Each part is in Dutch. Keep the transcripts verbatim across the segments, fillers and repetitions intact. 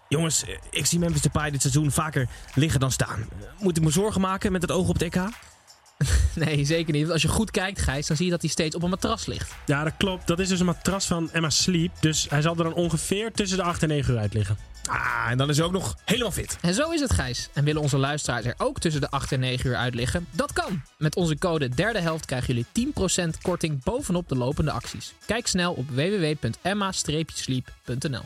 Jongens, ik zie Memphis Depay dit seizoen vaker liggen dan staan. Moet ik me zorgen maken met het oog op het E K? Nee, zeker niet. Want als je goed kijkt, Gijs, dan zie je dat hij steeds op een matras ligt. Ja, dat klopt. Dat is dus een matras van Emma Sleep. Dus hij zal er dan ongeveer tussen de acht en negen uur uit liggen. Ah, en dan is hij ook nog helemaal fit. En zo is het, Gijs. En willen onze luisteraars er ook tussen de acht en negen uur uit liggen? Dat kan. Met onze code derde helft krijgen jullie tien procent korting bovenop de lopende acties. Kijk snel op w w w punt emma sleep punt n l.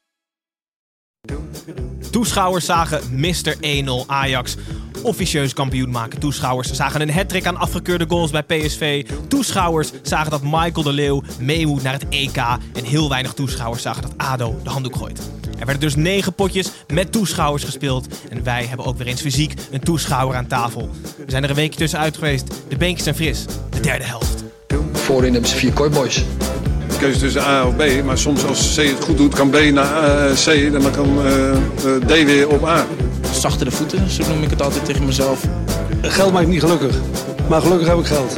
Toeschouwers zagen mister een nul Ajax officieus kampioen maken. Toeschouwers zagen een hattrick aan afgekeurde goals bij P S V. Toeschouwers zagen dat Michael de Leeuw mee moet naar het E K. En heel weinig toeschouwers zagen dat A D O de handdoek gooit. Er werden dus negen potjes met toeschouwers gespeeld. En wij hebben ook weer eens fysiek een toeschouwer aan tafel. We zijn er een weekje tussenuit geweest. De beentjes zijn fris. De derde helft. Voorin hebben ze vier kooiboys. Keuze tussen A of B, maar soms als C het goed doet kan B naar uh, C en dan kan uh, uh, D weer op A. Zachtere voeten, zo noem ik het altijd tegen mezelf. Geld maakt niet gelukkig, maar gelukkig heb ik geld.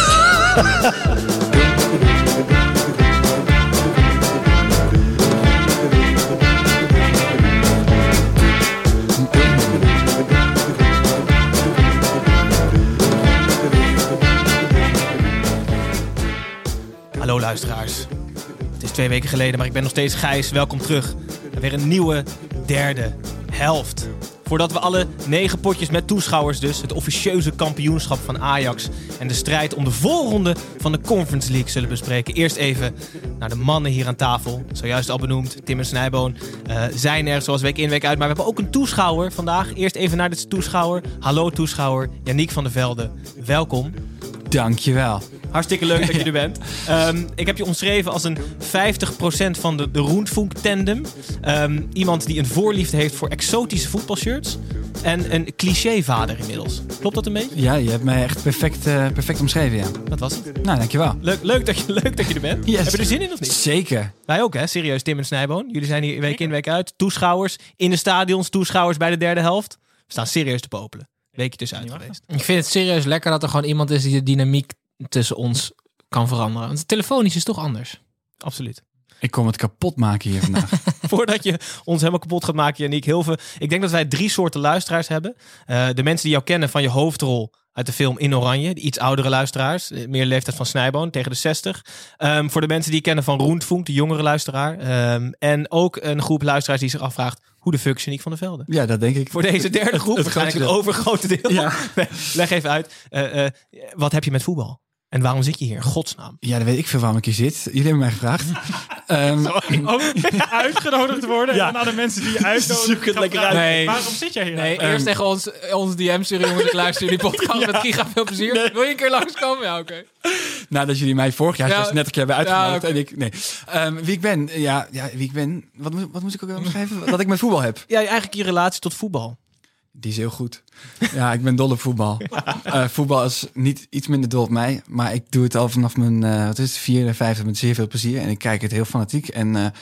Hallo luisteraars. Het is twee weken geleden, maar ik ben nog steeds Gijs. Welkom terug. En weer een nieuwe derde helft. Voordat we alle negen potjes met toeschouwers dus, het officieuze kampioenschap van Ajax en de strijd om de voorronde van de Conference League zullen bespreken. Eerst even naar de mannen hier aan tafel. Zojuist al benoemd, Tim en Snijboon uh, zijn er zoals week in week uit. Maar we hebben ook een toeschouwer vandaag. Eerst even naar de toeschouwer. Hallo toeschouwer, Yannick van der Velde. Welkom. Dankjewel. Hartstikke leuk dat je er bent. Um, ik heb je omschreven als een vijftig procent van de, de Roentfunk-tandem. Um, iemand die een voorliefde heeft voor exotische voetbalshirts. En een clichévader inmiddels. Klopt dat een beetje? Ja, je hebt mij echt perfect, uh, perfect omschreven, ja. Wat was het? Nou, dankjewel. Leuk, leuk, dat, je, leuk dat je er bent. Yes. Heb je er zin in of niet? Zeker. Wij ook, hè? Serieus, Tim en Snijboon. Jullie zijn hier week in, week uit. Toeschouwers in de stadions, toeschouwers bij de derde helft. We staan serieus te popelen. Weekje tussenuit geweest. Ik vind het serieus lekker dat er gewoon iemand is die de dynamiek tussen ons kan veranderen. Want telefonisch is toch anders. Absoluut. Ik kom het kapot maken hier vandaag. Voordat je ons helemaal kapot gaat maken, Yannick, heel veel. Ik denk dat wij drie soorten luisteraars hebben. Uh, de mensen die jou kennen van je hoofdrol uit de film In Oranje. De iets oudere luisteraars. Meer leeftijd van Snijboon, tegen de zestig. Um, voor de mensen die je kennen van Roentfunk, de jongere luisteraar. Um, en ook een groep luisteraars die zich afvraagt, hoe de fuck is Yannick van der Velde? Ja, dat denk ik. Voor deze derde groep, het, het waarschijnlijk het overgrote deel. Ja. Leg even uit. Uh, uh, wat heb je met voetbal? En waarom zit je hier in godsnaam? Ja, dan weet ik veel waarom ik hier zit. Jullie hebben mij gevraagd. um, Ook uitgenodigd worden ja. En aan de mensen die je uitnodigen. Zoek het lekker uit. Nee. Waarom zit jij hier? Nee, um, eerst tegen ons, ons D M sturen, jongens, ik luister jullie podcast ja. met giga veel plezier. Nee. Wil je een keer langskomen? Ja, oké. Okay. Nadat jullie mij vorig jaar ja. net een keer hebben uitgenodigd. Ja, okay. En ik, nee. Um, wie ik ben? Ja, ja, wie ik ben? Wat, wat moest ik ook omschrijven? Dat ik met voetbal heb. Ja, eigenlijk je relatie tot voetbal. Die is heel goed. Ja, ik ben dol op voetbal. Uh, voetbal is niet iets minder dol op mij. Maar ik doe het al vanaf mijn uh, wat is het, vierde, vijfde met zeer veel plezier. En ik kijk het heel fanatiek. En uh,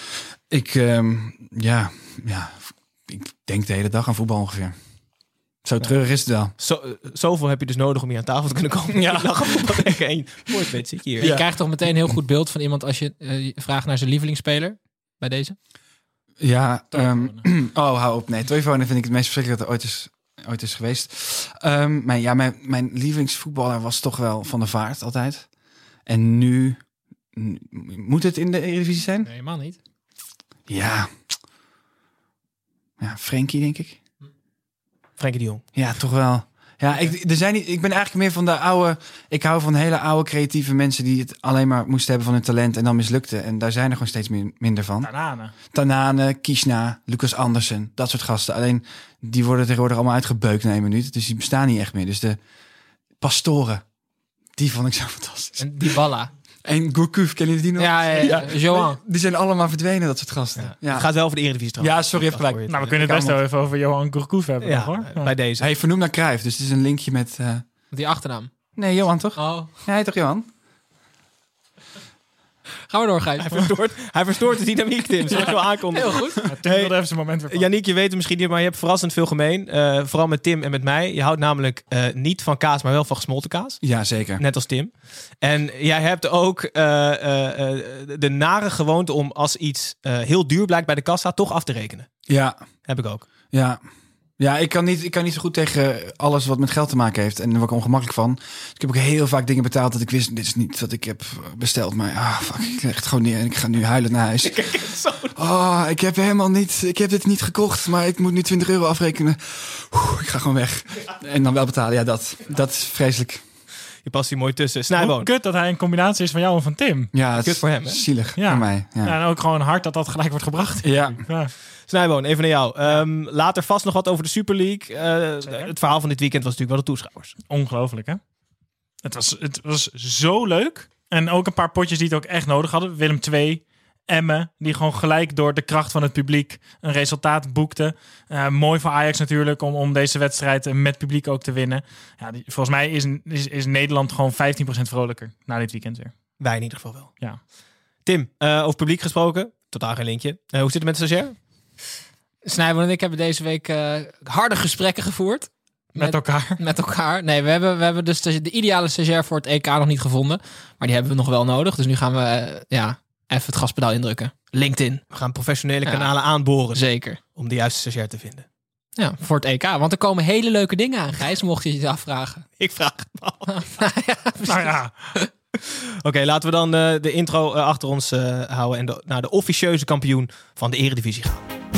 ik, um, ja, ja, ik denk de hele dag aan voetbal ongeveer. Zo treurig is het wel. Zo, uh, zoveel heb je dus nodig om hier aan tafel te kunnen komen. Ja, dan gaan voetbal denken. En voor het weet zit je hier. Ja. Je krijgt toch meteen een heel goed beeld van iemand als je uh, vraagt naar zijn lievelingsspeler bij deze? Ja, um, oh, hou op. Nee, Toivonen vind ik het meest verschrikkelijk dat er ooit is, ooit is geweest. Um, mijn, ja, mijn, mijn lievelingsvoetballer was toch wel Van der Vaart altijd. En nu, nu moet het in de Eredivisie zijn? Nee, man niet. Ja. Ja, Frenkie, denk ik. Frenkie de Jong. Ja, toch wel. Ja, ik, er zijn niet, ik ben eigenlijk meer van de oude... Ik hou van hele oude creatieve mensen die het alleen maar moesten hebben van hun talent en dan mislukte. En daar zijn er gewoon steeds meer, minder van. Tanane. Tanane, Kishna, Lucas Andersen, dat soort gasten. Alleen, die worden tegenwoordig allemaal uitgebeukt na één minuut. Dus die bestaan niet echt meer. Dus de Pastoren, die vond ik zo fantastisch. En Dybala. En Gourcuff, kennen jullie die nog? Ja, ja, ja. ja. Johan. Die zijn allemaal verdwenen, dat soort gasten. Ja. Ja. Het gaat wel over de Eredivisie trouwens. Ja, sorry, even gelijk. Nou, we kunnen het best wel even over Johan Gourcuff hebben. Ja, nog, hoor. Ja. Bij deze. Hij vernoemd naar Cruijff, dus het is een linkje met... Uh... Die achternaam. Nee, Johan toch? Oh. Ja, hij toch Johan? Gaan we door, Gijs. Hij verstoort, hij verstoort de dynamiek, Tim. Zal ik wel aankondigen? Heel goed. Tim Hey, wilde even zijn moment weer pakken. Yannick, je weet het misschien niet, maar je hebt verrassend veel gemeen. Uh, vooral met Tim en met mij. Je houdt namelijk uh, niet van kaas, maar wel van gesmolten kaas. Ja, zeker. Net als Tim. En jij hebt ook uh, uh, uh, de nare gewoonte om als iets uh, heel duur blijkt bij de kassa toch af te rekenen. Ja, Heb ik ook. ja. Ja, ik kan, niet, ik kan niet zo goed tegen alles wat met geld te maken heeft. En daar word ik ongemakkelijk van. Dus ik heb ook heel vaak dingen betaald dat ik wist, dit is niet wat ik heb besteld. Maar ah, fuck, ik leg het gewoon neer en ik ga nu huilen naar huis. Oh, ik heb helemaal niet, ik heb dit niet gekocht, maar ik moet nu twintig euro afrekenen. Oeh, ik ga gewoon weg. En dan wel betalen, ja, dat, dat is vreselijk. Je past hier mooi tussen. Hoe Snijboon. kut dat hij een combinatie is van jou en van Tim. Ja, het Kut voor hem, hè? is zielig Ja. voor mij. Ja. Ja, en ook gewoon hard dat dat gelijk wordt gebracht. Ja. Ja. Snijboon, even naar jou. Um, later vast nog wat over de Super League. Uh, het verhaal van dit weekend was natuurlijk wel de toeschouwers. Ongelooflijk, hè? Het was, het was zo leuk. En ook een paar potjes die het ook echt nodig hadden. Willem twee, Emmen, die gewoon gelijk door de kracht van het publiek een resultaat boekte. Uh, mooi voor Ajax natuurlijk, om, om deze wedstrijd met publiek ook te winnen. Ja, die, volgens mij is, is, is Nederland gewoon vijftien procent vrolijker na dit weekend weer. Wij in ieder geval wel. Ja. Tim, uh, over publiek gesproken. Totaal geen linkje. Uh, hoe zit het met de stagiair? Snijboon en ik hebben deze week uh, harde gesprekken gevoerd. Met, Met- elkaar. Met elkaar. Nee, we hebben, we hebben dus de, de ideale stagiair voor het E K nog niet gevonden. Maar die hebben we nog wel nodig. Dus nu gaan we uh, ja, even het gaspedaal indrukken. LinkedIn. We gaan professionele Ja. kanalen aanboren Zeker. om de juiste stagiair te vinden. Ja, voor het E K. Want er komen hele leuke dingen aan, Gijs. Mocht je je afvragen. Ik vraag het me af. Nou ja, Oké, okay, laten we dan uh, de intro uh, achter ons uh, houden en de, naar de officieuze kampioen van de Eredivisie gaan.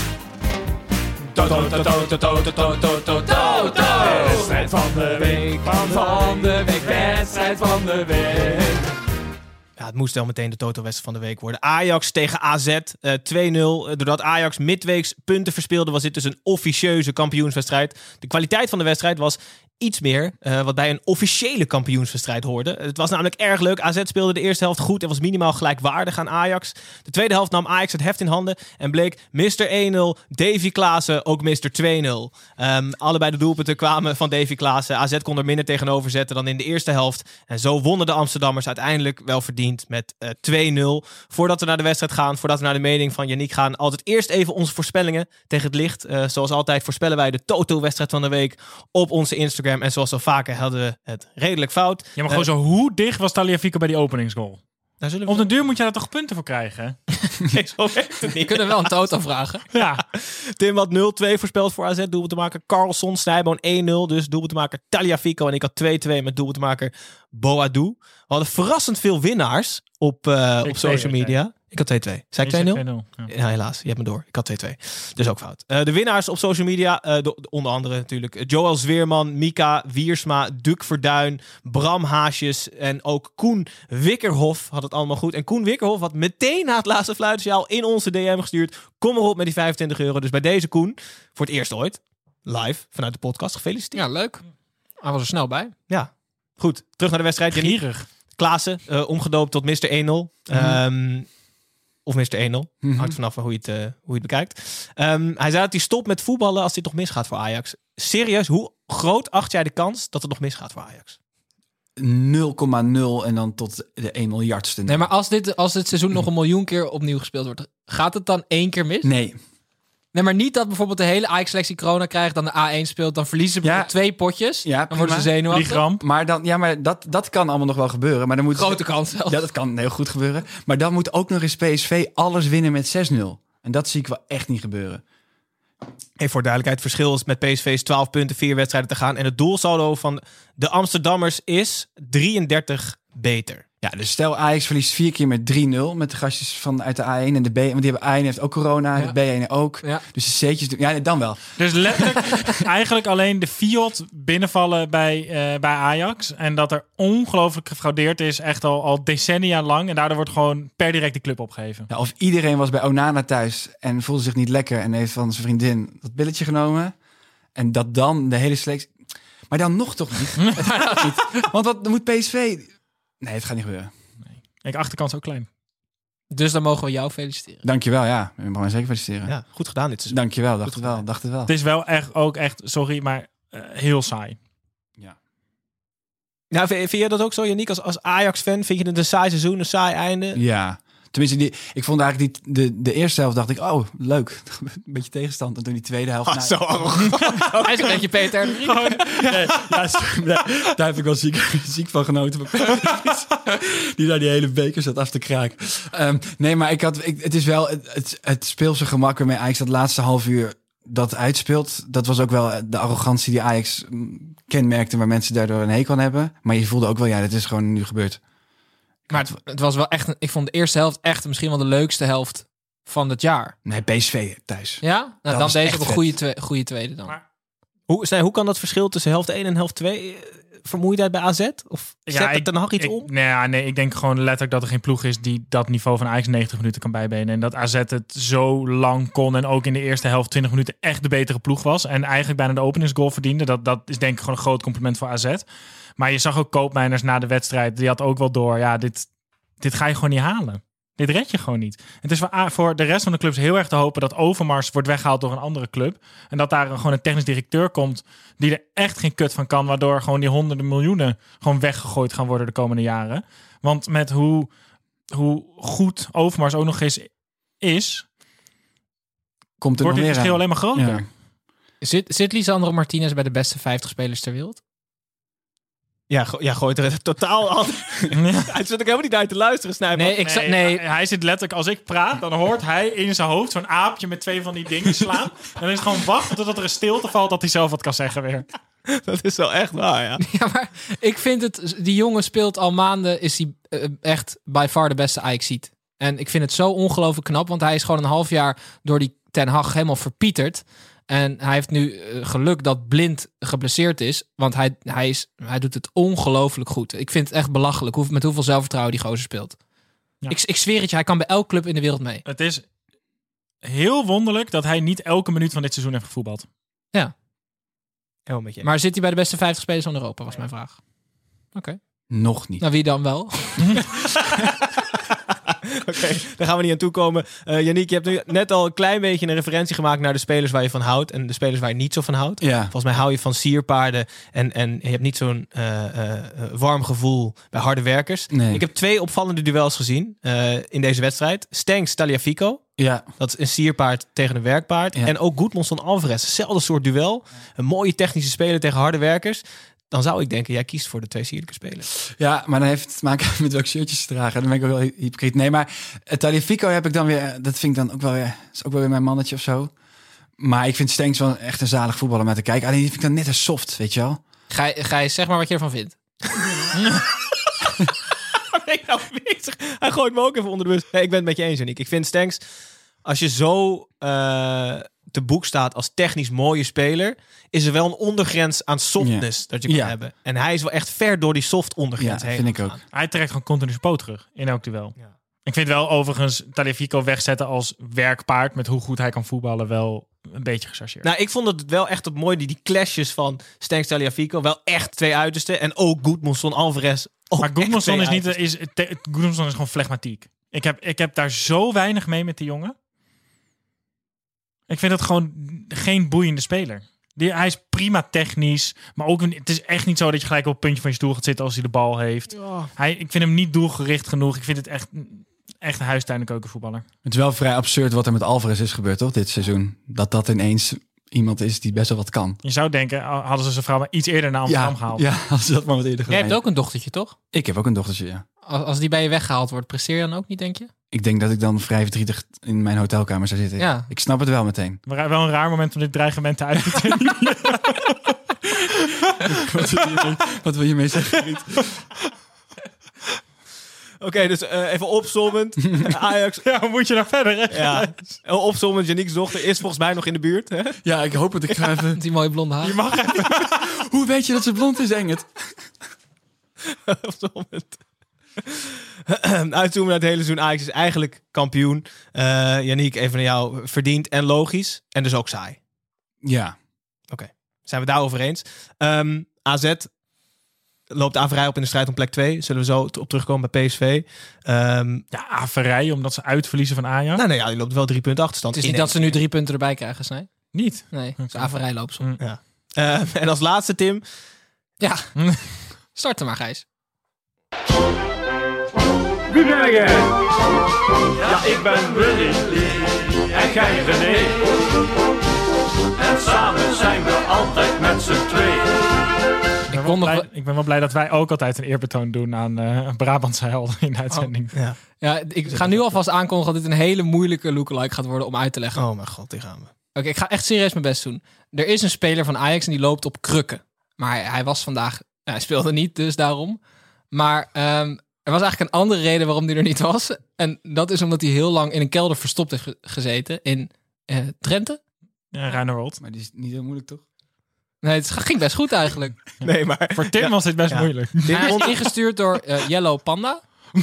Wedstrijd van de week, van de week, wedstrijd van de week. Ja, het moest wel meteen de Toto-wedstrijd van de week worden. Ajax tegen A Z, uh, twee nul. Doordat Ajax midweeks punten verspeelde, was dit dus een officieuze kampioenswedstrijd. De kwaliteit van de wedstrijd was iets meer uh, wat bij een officiële kampioenswedstrijd hoorde. Het was namelijk erg leuk. A Z speelde de eerste helft goed en was minimaal gelijkwaardig aan Ajax. De tweede helft nam Ajax het heft in handen en bleek mister één nul, Davy Klaassen ook mister twee nul. Um, allebei de doelpunten kwamen van Davy Klaassen. A Z kon er minder tegenover zetten dan in de eerste helft. En zo wonnen de Amsterdammers uiteindelijk wel verdiend met uh, twee nul. Voordat we naar de wedstrijd gaan, voordat we naar de mening van Yannick gaan, altijd eerst even onze voorspellingen tegen het licht. Uh, zoals altijd voorspellen wij de Toto-wedstrijd van de week op onze Instagram. En zoals zo vaker hadden we het redelijk fout. ja, maar gewoon zo, hoe dicht was Tagliafico bij die openingsgoal? Daar zullen we Op de duur moet je daar toch punten voor krijgen? Nee, zo werkt het We niet. kunnen wel een Toto vragen. Ja. Tim had nul twee voorspeld voor A Z. Doelpuntenmaker Carlson. Snijboon één nul. Dus doelpuntenmaker Tagliafico. En ik had twee twee met doelpuntenmaker Boadou. We hadden verrassend veel winnaars op, uh, op social media. Ik had twee twee. Zei ik twee nul? Ja. Ja, helaas. Je hebt me door. Ik had twee twee. Dus ook fout. Uh, de winnaars op social media. Uh, de, de, onder andere natuurlijk Joël Zweerman, Mika Wiersma, Duc Verduin, Bram Haasjes en ook Koen Wikkerhof had het allemaal goed. En Koen Wikkerhof had meteen na het laatste fluitsignaal in onze D M gestuurd. Kom erop met die vijfentwintig euro. Dus bij deze Koen, voor het eerst ooit, live vanuit de podcast. Gefeliciteerd. Ja, leuk. Hij was er snel bij. Ja. Goed. Terug naar de wedstrijd. Yannick Gierig. Klaassen, uh, omgedoopt tot mister één nul. Um, Of mister één nul. Mhm. Hangt vanaf hoe je het, uh, hoe je het bekijkt. Um, hij zei dat hij stopt met voetballen als dit nog misgaat voor Ajax. Serieus, hoe groot acht jij de kans dat het nog misgaat voor Ajax? nul komma nul en dan tot de één miljardste. Nee, maar als dit, als dit seizoen nog een miljoen keer opnieuw gespeeld wordt, gaat het dan één keer mis? Nee. Nee, maar niet dat bijvoorbeeld de hele Ajax-selectie corona krijgt, dan de A één speelt, dan verliezen ze Ja. bijvoorbeeld twee potjes. Ja, dan worden ze prima. zenuwachtig. Drie gram. Maar, dan, ja, maar dat, dat kan allemaal nog wel gebeuren. Maar dan moet Grote kans zelfs. Ja, dat kan heel goed gebeuren. Maar dan moet ook nog eens P S V alles winnen met zes nul. En dat zie ik wel echt niet gebeuren. Hey, voor duidelijkheid, het verschil is met P S V's twaalf punten, vier wedstrijden te gaan. En het doelsaldo van de Amsterdammers is drieëndertig beter. Ja, dus stel Ajax verliest vier keer met drie nul met de gastjes van uit de A één en de B. Want die hebben A één heeft ook corona, Ja. de B één ook. Ja. Dus de C'tjes doen. Ja, dan wel. Dus letterlijk eigenlijk alleen de Fiat binnenvallen bij, uh, bij Ajax. En dat er ongelooflijk gefraudeerd is, echt al, al decennia lang. En daardoor wordt gewoon per direct de club opgegeven. Ja, of iedereen was bij Onana thuis en voelde zich niet lekker en heeft van zijn vriendin dat billetje genomen. En dat dan de hele selectie. Maar dan nog toch niet. Het gaat niet. Want wat dan moet P S V. Nee, het gaat niet gebeuren. Ik achterkant zo klein. Dus dan mogen we jou feliciteren. Dankjewel, ja. Ik mag me zeker feliciteren. Ja, goed gedaan dit seizoen. Dankjewel, dacht het wel. Dacht het wel. Het is wel echt ook echt, sorry, maar uh, heel saai. Ja. Nou, vind, vind je dat ook zo, Yannick? Als, als Ajax-fan vind je het een saai seizoen, een saai einde? Ja. Tenminste, die, ik vond eigenlijk die, de, de eerste helft dacht ik, oh, leuk. Een beetje tegenstand. En toen die tweede helft... Oh, nou, zo arrogant. Hij is een beetje Peter. nee, ja, daar heb ik wel ziek, ziek van genoten. Die daar die hele beker zat af te kraken. Um, nee, maar ik had, ik, het is wel het, het, het speelse gemak waarmee Ajax dat laatste half uur dat uitspeelt. Dat was ook wel de arrogantie die Ajax kenmerkte, waar mensen daardoor een hekel aan hebben. Maar je voelde ook wel, ja, dit is gewoon nu gebeurd. Maar het, het was wel echt, een, ik vond de eerste helft echt misschien wel de leukste helft van het jaar. Nee, P S V thuis. Ja? Nou, dat dan deze echt ook een goede, twe- goede tweede dan. Maar, Hoe, Snij, hoe kan dat verschil tussen helft één en helft twee? Vermoeidheid bij A Z? Of zet ja, het ik, dan nog iets ik, om? Nee, ja, nee, ik denk gewoon letterlijk dat er geen ploeg is die dat niveau van Ajax negentig minuten kan bijbenen. En dat A Z het zo lang kon en ook in de eerste helft twintig minuten echt de betere ploeg was. En eigenlijk bijna de openingsgoal verdiende. Dat, dat is denk ik gewoon een groot compliment voor A Z. Maar je zag ook Koopmeiners na de wedstrijd. Die had ook wel door, ja, dit, dit ga je gewoon niet halen. Dit red je gewoon niet. Het is voor, voor de rest van de clubs heel erg te hopen dat Overmars wordt weggehaald door een andere club. En dat daar gewoon een technisch directeur komt die er echt geen kut van kan. Waardoor gewoon die honderden miljoenen gewoon weggegooid gaan worden de komende jaren. Want met hoe, hoe goed Overmars ook nog eens is, Komt er wordt nog dit weer verschil aan. alleen maar groter. Ja. Zit, zit Lisandro Martinez bij de beste vijftig spelers ter wereld? Ja, go- ja, gooit er het totaal aan. Hij zit ook helemaal niet uit te luisteren, Snijper. Nee, ik Nee, nee. Hij, hij zit letterlijk, als ik praat, dan hoort hij in zijn hoofd zo'n aapje met twee van die dingen slaan. En dan is het gewoon wachten totdat er een stilte valt dat hij zelf wat kan zeggen weer. Dat is wel echt waar, ja. Ja, maar ik vind het... Die jongen speelt al maanden, is hij uh, echt by far de beste Ajaxiet. En ik vind het zo ongelooflijk knap, want hij is gewoon een half jaar door die Ten Hag helemaal verpieterd. En hij heeft nu uh, geluk dat Blind geblesseerd is, want hij, hij, is, hij doet het ongelooflijk goed. Ik vind het echt belachelijk hoe, met hoeveel zelfvertrouwen die gozer speelt. Ja. Ik, ik zweer het je, hij kan bij elke club in de wereld mee. Het is heel wonderlijk dat hij niet elke minuut van dit seizoen heeft gevoetbald. Ja. Helemaal met je. Maar zit hij bij de beste vijftig spelers van Europa, was mijn vraag. Oké. Okay. Nog niet. Nou, wie dan wel? Oké, okay, daar gaan we niet aan toekomen. Uh, Yannick, je hebt nu net al een klein beetje een referentie gemaakt naar de spelers waar je van houdt en de spelers waar je niet zo van houdt. Ja. Volgens mij hou je van sierpaarden en, en je hebt niet zo'n uh, uh, warm gevoel bij harde werkers. Nee. Ik heb twee opvallende duels gezien uh, in deze wedstrijd. Stengs Tagliafico. Ja. Dat is een sierpaard tegen een werkpaard. Ja. En ook Goedmanson Alvarez. Hetzelfde soort duel. Een mooie technische speler tegen harde werkers. Dan zou ik denken, jij kiest voor de twee sierlijke spelers. Ja, maar dan heeft het te maken met welke shirtjes ze dragen. Dan ben ik ook wel hypocriet. Nee, maar uh, Tagliafico heb ik dan weer... Dat vind ik dan ook wel weer... is ook wel weer mijn mannetje of zo. Maar ik vind Stengs wel echt een zalig voetballer om naar te kijken. Alleen die vind ik dan net een soft, weet je wel. Ga, ga je zeg maar wat je ervan vindt. Nee, nou bezig. Hij gooit me ook even onder de bus. Nee, ik ben het met je eens, Yannick. Ik vind Stengs, als je zo uh, te boek staat als technisch mooie speler, is er wel een ondergrens aan softness ja. dat je kan ja. hebben. En hij is wel echt ver door die soft ondergrens ja, heen. vind ik ook. Hij trekt gewoon continu zijn poot terug in elk duel. Ja. Ik vind wel overigens Tagliafico wegzetten als werkpaard met hoe goed hij kan voetballen wel een beetje gechargeerd. Nou, ik vond het wel echt op mooi, die, die clashes van Stengs Tagliafico, wel echt twee uitersten. En ook Goedmanson Alvarez. Maar Goedmanson is niet is Goedmanson is gewoon flegmatiek. Ik heb ik heb daar zo weinig mee met die jongen. Ik vind het gewoon geen boeiende speler. Die, hij is prima technisch, maar ook het is echt niet zo dat je gelijk op het puntje van je stoel gaat zitten als hij de bal heeft. Ja. Hij, ik vind hem niet doelgericht genoeg. Ik vind het echt echt een huistuin- en keukenvoetballer. Het is wel vrij absurd wat er met Alvarez is gebeurd, toch, dit seizoen. Dat dat ineens iemand is die best wel wat kan. Je zou denken, hadden ze zijn vrouw maar iets eerder naar Amsterdam ja, gehaald. Ja, als ze dat maar wat eerder gedaan. Jij hebt ook een dochtertje, toch? Ik heb ook een dochtertje, ja. Als, als die bij je weggehaald wordt, presteer je dan ook niet, denk je? Ik denk dat ik dan vrij verdrietig in mijn hotelkamer zou zitten. Ja. Ik snap het wel meteen. Maar wel een raar moment om dit dreigement te uiten. wat, wil je, wat wil je mee zeggen, Riet? Oké, okay, dus uh, even opzommend. Ajax. Ja, hoe moet je nou verder? Hè? Ja, opzommend. Yannick's dochter is volgens mij nog in de buurt. Hè? Ja, ik hoop het. Ik ga even... Die mooie blonde haar. Je mag even. Hoe weet je dat ze blond is, Engert? Opzommend. Uitzoomen naar het hele seizoen. Ajax is eigenlijk kampioen. Uh, Yannick, even naar jou. Verdiend en logisch. En dus ook saai. Ja. Oké, okay. Zijn we daarover eens. Um, A Z loopt averij op in de strijd om plek twee. Zullen we zo op terugkomen bij P S V. Um, ja, averij omdat ze uitverliezen van Ajax. Nou, nee, ja, die loopt wel drie punten achterstand. Het is niet dat ze nu drie punten erbij krijgen, Snij? Niet? Nee, het is averij lopen ze. Ja. Uh, en als laatste, Tim. Ja. Start er maar, Gijs. Wie ben jij? Ja, ik ben Willy en jij René. En samen zijn we altijd met z'n tweeën. Ik ben, wel blij, ik ben wel blij dat wij ook altijd een eerbetoon doen aan uh, Brabantse helden in de uitzending. Oh, ja. ja, ik ga nu alvast aankondigen dat dit een hele moeilijke lookalike gaat worden om uit te leggen. Oh mijn god, die gaan we. Oké, okay, ik ga echt serieus mijn best doen. Er is een speler van Ajax en die loopt op krukken. Maar hij, hij was vandaag... Nou, hij speelde niet, dus daarom. Maar um, er was eigenlijk een andere reden waarom hij er niet was. En dat is omdat hij heel lang in een kelder verstopt heeft ge- gezeten in uh, Drenthe. Ja, Ruinewold. Maar die is niet heel moeilijk, toch? Nee, het ging best goed eigenlijk. Nee, maar... Voor Tim ja. was dit best ja. moeilijk. Hij is ingestuurd door uh, Yellow Panda.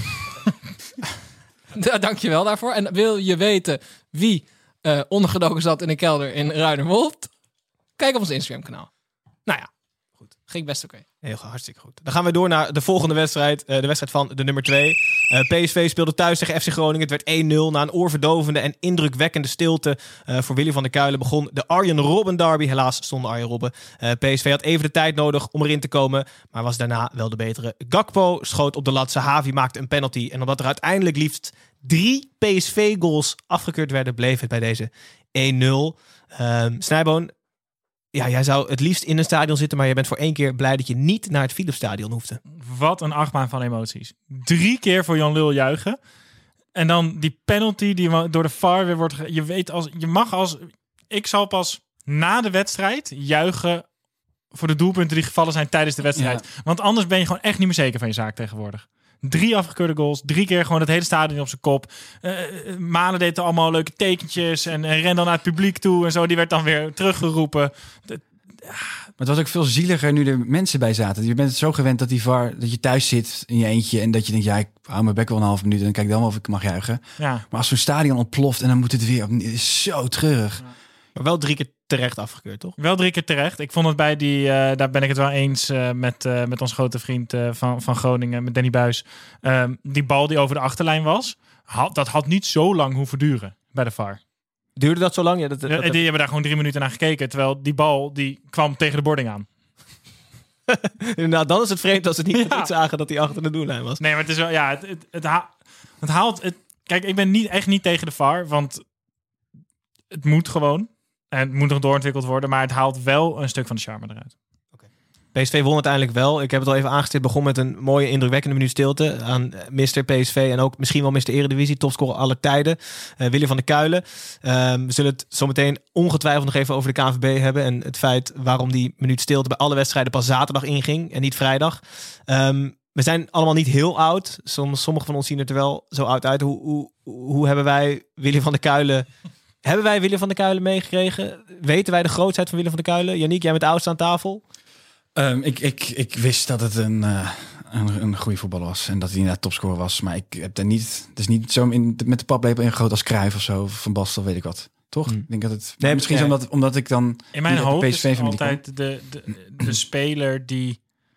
Ja, dankjewel daarvoor. En wil je weten wie uh, ondergedoken zat in een kelder in Ruinewold? Kijk op ons Instagram kanaal. Nou ja, goed. Ging best oké. Okay. Heel hartstikke goed. Dan gaan we door naar de volgende wedstrijd. Uh, de wedstrijd van de nummer twee. Uh, P S V speelde thuis tegen F C Groningen. Het werd één nul. Na een oorverdovende en indrukwekkende stilte uh, voor Willy van der Kuilen begon de Arjen Robben derby. Helaas zonder Arjen Robben. Uh, P S V had even de tijd nodig om erin te komen, maar was daarna wel de betere. Gakpo schoot op de lat. Sahavi maakte een penalty. En omdat er uiteindelijk liefst drie P S V-goals afgekeurd werden, bleef het bij deze één nul. Uh, Snijboon, ja, jij zou het liefst in een stadion zitten, maar je bent voor één keer blij dat je niet naar het Philipsstadion hoefde. Wat een achtbaan van emoties. Drie keer voor Jan Lul juichen. En dan die penalty die door de V A R weer wordt... Ge- je weet, als je mag als... Ik zal pas na de wedstrijd juichen voor de doelpunten die gevallen zijn tijdens de wedstrijd. Ja. Want anders ben je gewoon echt niet meer zeker van je zaak tegenwoordig. Drie afgekeurde goals. Drie keer gewoon het hele stadion op zijn kop. Uh, Malen deed er allemaal leuke tekentjes. En, en ren dan naar het publiek toe. En zo. Die werd dan weer teruggeroepen. De, ja. Maar het was ook veel zieliger nu er mensen bij zaten. Je bent het zo gewend dat die V A R, dat je thuis zit in je eentje. En dat je denkt, ja, ik hou mijn bek wel een half minuut. En dan kijk dan wel of ik mag juichen. Ja. Maar als zo'n stadion ontploft en dan moet het weer opnieuw. Het is zo treurig. Ja. Maar wel drie keer terecht afgekeurd, toch? Wel drie keer terecht. Ik vond het bij die, uh, daar ben ik het wel eens uh, met, uh, met ons grote vriend uh, van, van Groningen, met Danny Buijs. Uh, die bal die over de achterlijn was, had, dat had niet zo lang hoeven duren bij de V A R. Duurde dat zo lang? Ja, dat, dat, ja, die hebben daar gewoon drie minuten naar gekeken, terwijl die bal die kwam tegen de boarding aan. Nou, dan is het vreemd als ze niet ja. goed zagen dat hij achter de doellijn was. Nee, maar het is wel, ja, het, het, het, ha- het haalt, het, kijk, ik ben niet, echt niet tegen de V A R, want het moet gewoon. En het moet nog doorontwikkeld worden, maar het haalt wel een stuk van de charme eruit. Okay. P S V won uiteindelijk wel. Ik heb het al even aangestipt. Begon met een mooie, indrukwekkende minuut stilte aan mister P S V en ook misschien wel mister Eredivisie, topscorer aller tijden, uh, Willy van der Kuilen. Um, we zullen het zo meteen ongetwijfeld nog even over de K N V B hebben en het feit waarom die minuut stilte bij alle wedstrijden pas zaterdag inging en niet vrijdag. Um, we zijn allemaal niet heel oud. Soms, sommige van ons zien er wel zo oud uit. Hoe, hoe, hoe hebben wij Willy van der Kuilen... Hebben wij Willem van der Kuilen meegekregen? Weten wij de grootheid van Willem van der Kuilen? Yannick, jij bent de oudste aan tafel. Um, ik, ik, ik wist dat het een, uh, een, een goede voetballer was. En dat hij inderdaad topscorer was. Maar ik heb daar niet... Het is niet zo in, met de paplepel ingegoten als Cruijff of zo. Of Van Basten, weet ik wat. Toch? Hmm. Ik denk dat het... Nee, misschien ja. omdat, omdat ik dan... In mijn hoofd is het altijd de, de, de speler die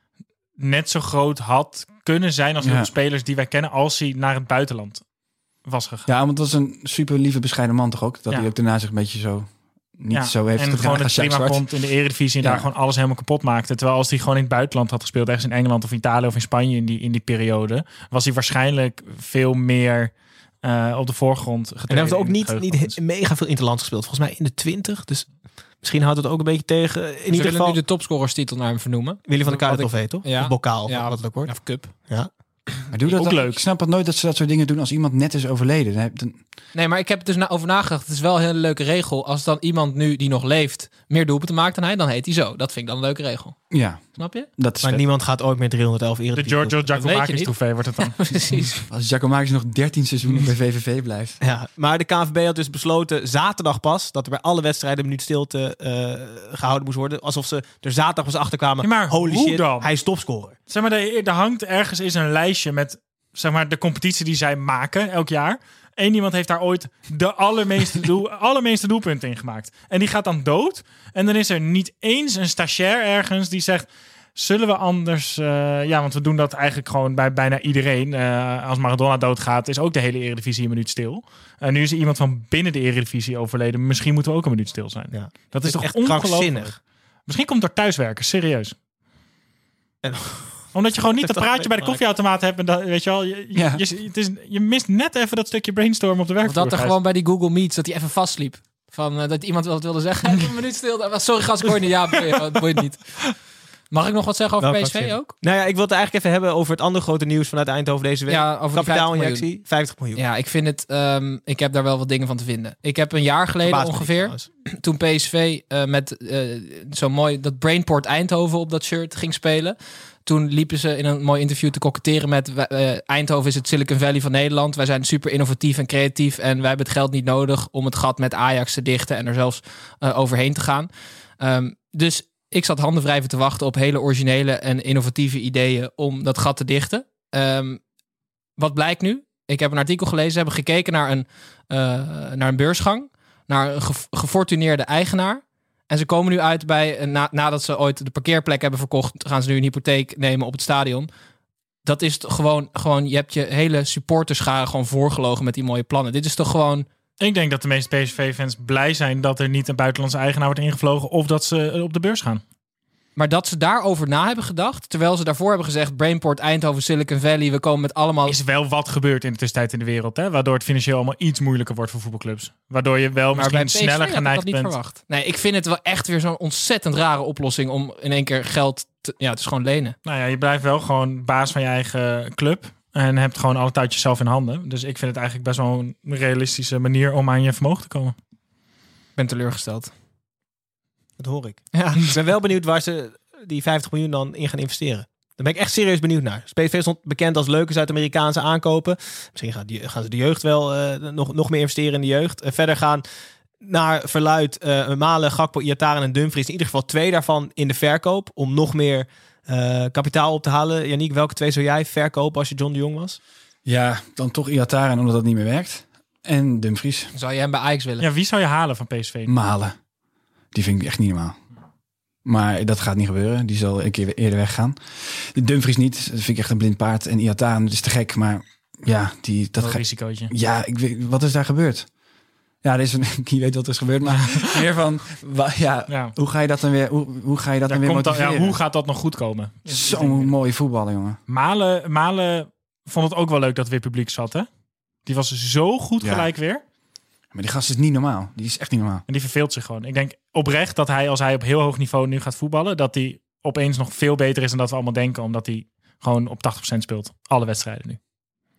net zo groot had kunnen zijn als ja. de spelers die wij kennen als hij naar het buitenland was gegaan. Ja, want dat was een super lieve bescheiden man toch ook? Dat ja. hij ook daarna zich een beetje zo niet ja. zo heeft en gewoon het prima Zwart. Komt in de Eredivisie en ja. daar gewoon alles helemaal kapot maakte. Terwijl als hij gewoon in het buitenland had gespeeld, ergens in Engeland of Italië of in Spanje in die, in die periode, was hij waarschijnlijk veel meer uh, op de voorgrond getreden. En hij heeft ook niet, niet mega veel interland gespeeld. Volgens mij in de twintig, dus misschien houdt het ook een beetje tegen. In Ze ieder geval nu de topscorerstitel naar hem vernoemen. Willy van der Kuilen trofee, toch? Ja. Of bokaal, ja, of wat het ook wordt. Of cup. Ja. Maar doe dat ook dan, leuk. Ik snap het nooit dat ze dat soort dingen doen als iemand net is overleden. Dan... Nee, maar ik heb er dus na- over nagedacht. Het is wel een hele leuke regel. Als dan iemand nu die nog leeft meer doelpunten maakt dan hij, dan heet hij zo. Dat vind ik dan een leuke regel. Ja. Snap je? Dat is maar vet. niemand niemand gaat ooit meer driehonderdelf Eredivisie. De Giorgio Giacomakis trofee wordt het dan. Precies. Als Giacomakis nog dertien seizoenen bij V V V blijft. Ja, maar de K N V B had dus besloten zaterdag pas dat er bij alle wedstrijden een minuut stilte uh, gehouden moest worden. Alsof ze er zaterdag pas achter kwamen. Ja, maar holy hoe shit, dan? hij is topscorer. Zeg maar, er, er hangt ergens is een lijstje met zeg maar de competitie die zij maken elk jaar. Eén iemand heeft daar ooit de allermeeste, doel, allermeeste doelpunten in gemaakt. En die gaat dan dood. En dan is er niet eens een stagiair ergens die zegt, zullen we anders... Uh, ja, want we doen dat eigenlijk gewoon bij bijna iedereen. Uh, als Maradona doodgaat, is ook de hele Eredivisie een minuut stil. En uh, nu is er iemand van binnen de Eredivisie overleden. Misschien moeten we ook een minuut stil zijn. Ja. Dat is, is toch echt ongelooflijk. krankzinnig. Misschien komt door thuiswerken, serieus. En Omdat je gewoon niet dat praatje bij de koffieautomaat hebt. En dat, weet je wel, je, je, Ja. je, het is, je mist net even dat stukje brainstorm op de Of werkvloer. dat er gewoon bij die Google Meets, dat hij even vastliep. Van, uh, dat iemand wel wat wilde zeggen. Even een minuut stil. Sorry gast, ik hoor je niet. Ja, dat boeit niet. Mag ik nog wat zeggen over Welk P S V was je? ook? Nou ja, ik wil het eigenlijk even hebben over het andere grote nieuws vanuit Eindhoven deze week. Ja, over die kapitaalinjectie, vijftig miljoen. Ja, ik vind het... Um, ik heb daar wel wat dingen van te vinden. Ik heb een jaar geleden Verbaast me ongeveer... niet, toen P S V uh, met uh, zo mooi dat Brainport Eindhoven op dat shirt ging spelen. Toen liepen ze in een mooi interview te koketteren met... Uh, Eindhoven is het Silicon Valley van Nederland. Wij zijn super innovatief en creatief. En wij hebben het geld niet nodig om het gat met Ajax te dichten... en er zelfs uh, overheen te gaan. Um, dus ik zat handen wrijven te wachten op hele originele en innovatieve ideeën... om dat gat te dichten. Um, wat blijkt nu? Ik heb een artikel gelezen. Ze hebben gekeken naar een, uh, naar een beursgang... naar een ge- gefortuneerde eigenaar. En ze komen nu uit bij, na, nadat ze ooit de parkeerplek hebben verkocht... gaan ze nu een hypotheek nemen op het stadion. Dat is gewoon, gewoon je hebt je hele supporterschare gewoon voorgelogen met die mooie plannen. Dit is toch gewoon... Ik denk dat de meeste P S V-fans blij zijn dat er niet een buitenlandse eigenaar wordt ingevlogen... of dat ze op de beurs gaan. Maar dat ze daarover na hebben gedacht... terwijl ze daarvoor hebben gezegd... Brainport, Eindhoven, Silicon Valley... we komen met allemaal... Is wel wat gebeurd in de tussentijd in de wereld, hè? Waardoor het financieel allemaal iets moeilijker wordt voor voetbalclubs. Waardoor je wel maar bij misschien P S V sneller had ik geneigd dat niet bent. verwacht. Nee, ik vind het wel echt weer zo'n ontzettend rare oplossing... om in één keer geld... Te, ja, het is gewoon lenen. Nou ja, je blijft wel gewoon baas van je eigen club... en hebt gewoon alle touwtjes zelf in handen. Dus ik vind het eigenlijk best wel een realistische manier... om aan je vermogen te komen. Ik ben teleurgesteld. Dat hoor ik. Ja. Ik ben wel benieuwd waar ze die vijftig miljoen dan in gaan investeren. Daar ben ik echt serieus benieuwd naar. P S V stond bekend als leuke Zuid-Amerikaanse aankopen. Misschien gaan, die, gaan ze de jeugd wel uh, nog, nog meer investeren in de jeugd. Uh, verder gaan naar verluid uh, Malen, Gakpo, Iataren en Dumfries. In ieder geval twee daarvan in de verkoop. Om nog meer uh, kapitaal op te halen. Yannick, welke twee zou jij verkopen als je John de Jong was? Ja, dan toch Iataren omdat dat niet meer werkt. En Dumfries. Zou je hem bij Ajax willen? Ja, wie zou je halen van P S V? Malen. Die vind ik echt niet normaal. Maar dat gaat niet gebeuren. Die zal een keer eerder weggaan. De Dumfries niet. Dat vind ik echt een blind paard. En Iataren, dat is te gek. Maar ja, die, dat Een gaat... risicootje. Ja, ik weet, wat is daar gebeurd? Ja, er is een, ik weet wat er is gebeurd. Maar meer van, wa, ja, Ja. hoe ga je dat dan weer, hoe, hoe ga je dat Ja, dan weer komt dan, motiveren? ja, hoe gaat dat nog goed komen? Zo'n mooie voetballer, jongen. Malen, Malen vond het ook wel leuk dat er weer publiek zat, hè? Die was zo goed Ja. gelijk weer. Maar die gast is niet normaal. Die is echt niet normaal. En die verveelt zich gewoon. Ik denk oprecht dat hij, als hij op heel hoog niveau nu gaat voetballen... dat hij opeens nog veel beter is dan dat we allemaal denken. Omdat hij gewoon op tachtig procent speelt. Alle wedstrijden nu.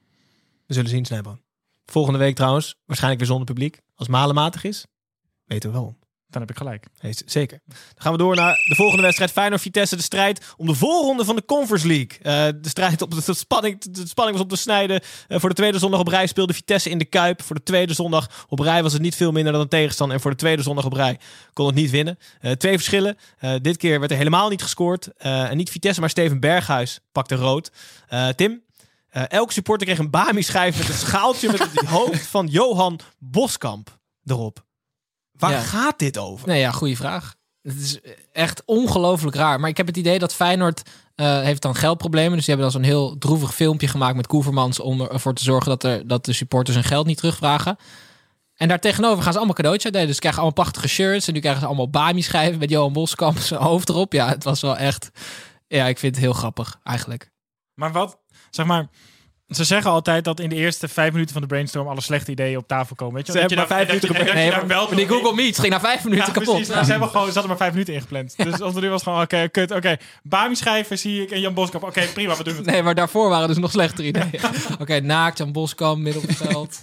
We zullen zien, Snijboon. Volgende week trouwens, waarschijnlijk weer zonder publiek. Als Malen matig is, weten we waarom. Dan heb ik gelijk. Nee, z- zeker. Dan gaan we door naar de volgende wedstrijd. Feyenoord-Vitesse, de strijd om de voorronde van de Conference League. Uh, de strijd op de, de, spanning, de spanning was op te snijden. Uh, voor de tweede zondag op rij speelde Vitesse in de Kuip. Voor de tweede zondag op rij was het niet veel minder dan een tegenstander. En voor de tweede zondag op rij kon het niet winnen. Uh, twee verschillen. Uh, dit keer werd er helemaal niet gescoord. Uh, en niet Vitesse, maar Steven Berghuis pakte rood. Uh, Tim? Uh, elke supporter kreeg een Bami-schijf met een schaaltje met het hoofd van Johan Boskamp erop. Waar Ja. gaat dit over? Nee, ja, goede vraag. Het is echt ongelooflijk raar. Maar ik heb het idee dat Feyenoord uh, heeft dan geldproblemen. Dus die hebben dan zo'n heel droevig filmpje gemaakt met Koevermans... om ervoor te zorgen dat, er, dat de supporters hun geld niet terugvragen. En daar tegenover gaan ze allemaal cadeautjes uitdelen. Dus ze krijgen allemaal prachtige shirts. En nu krijgen ze allemaal Bami-schijven met Johan Boskamp zijn hoofd erop. Ja, het was wel echt... Ja, ik vind het heel grappig, eigenlijk. Maar wat, zeg maar... Ze zeggen altijd dat in de eerste vijf minuten van de brainstorm... alle slechte ideeën op tafel komen. Weet je? Ze hebben maar vijf minuten gebrainstormd. Nee, maar die Google Meet ging na vijf minuten Ja, kapot. precies. Nou, ze hebben gewoon, ze hadden maar vijf minuten ingepland. Ja. Dus onder die was gewoon, oké, okay, kut, oké. Okay. Bami-schijven zie ik en Jan Boskamp. Oké, okay, prima, we doen het. Nee, maar daarvoor waren dus nog slechtere ideeën. Oké, okay, naakt, Jan Boskamp, midden op het veld.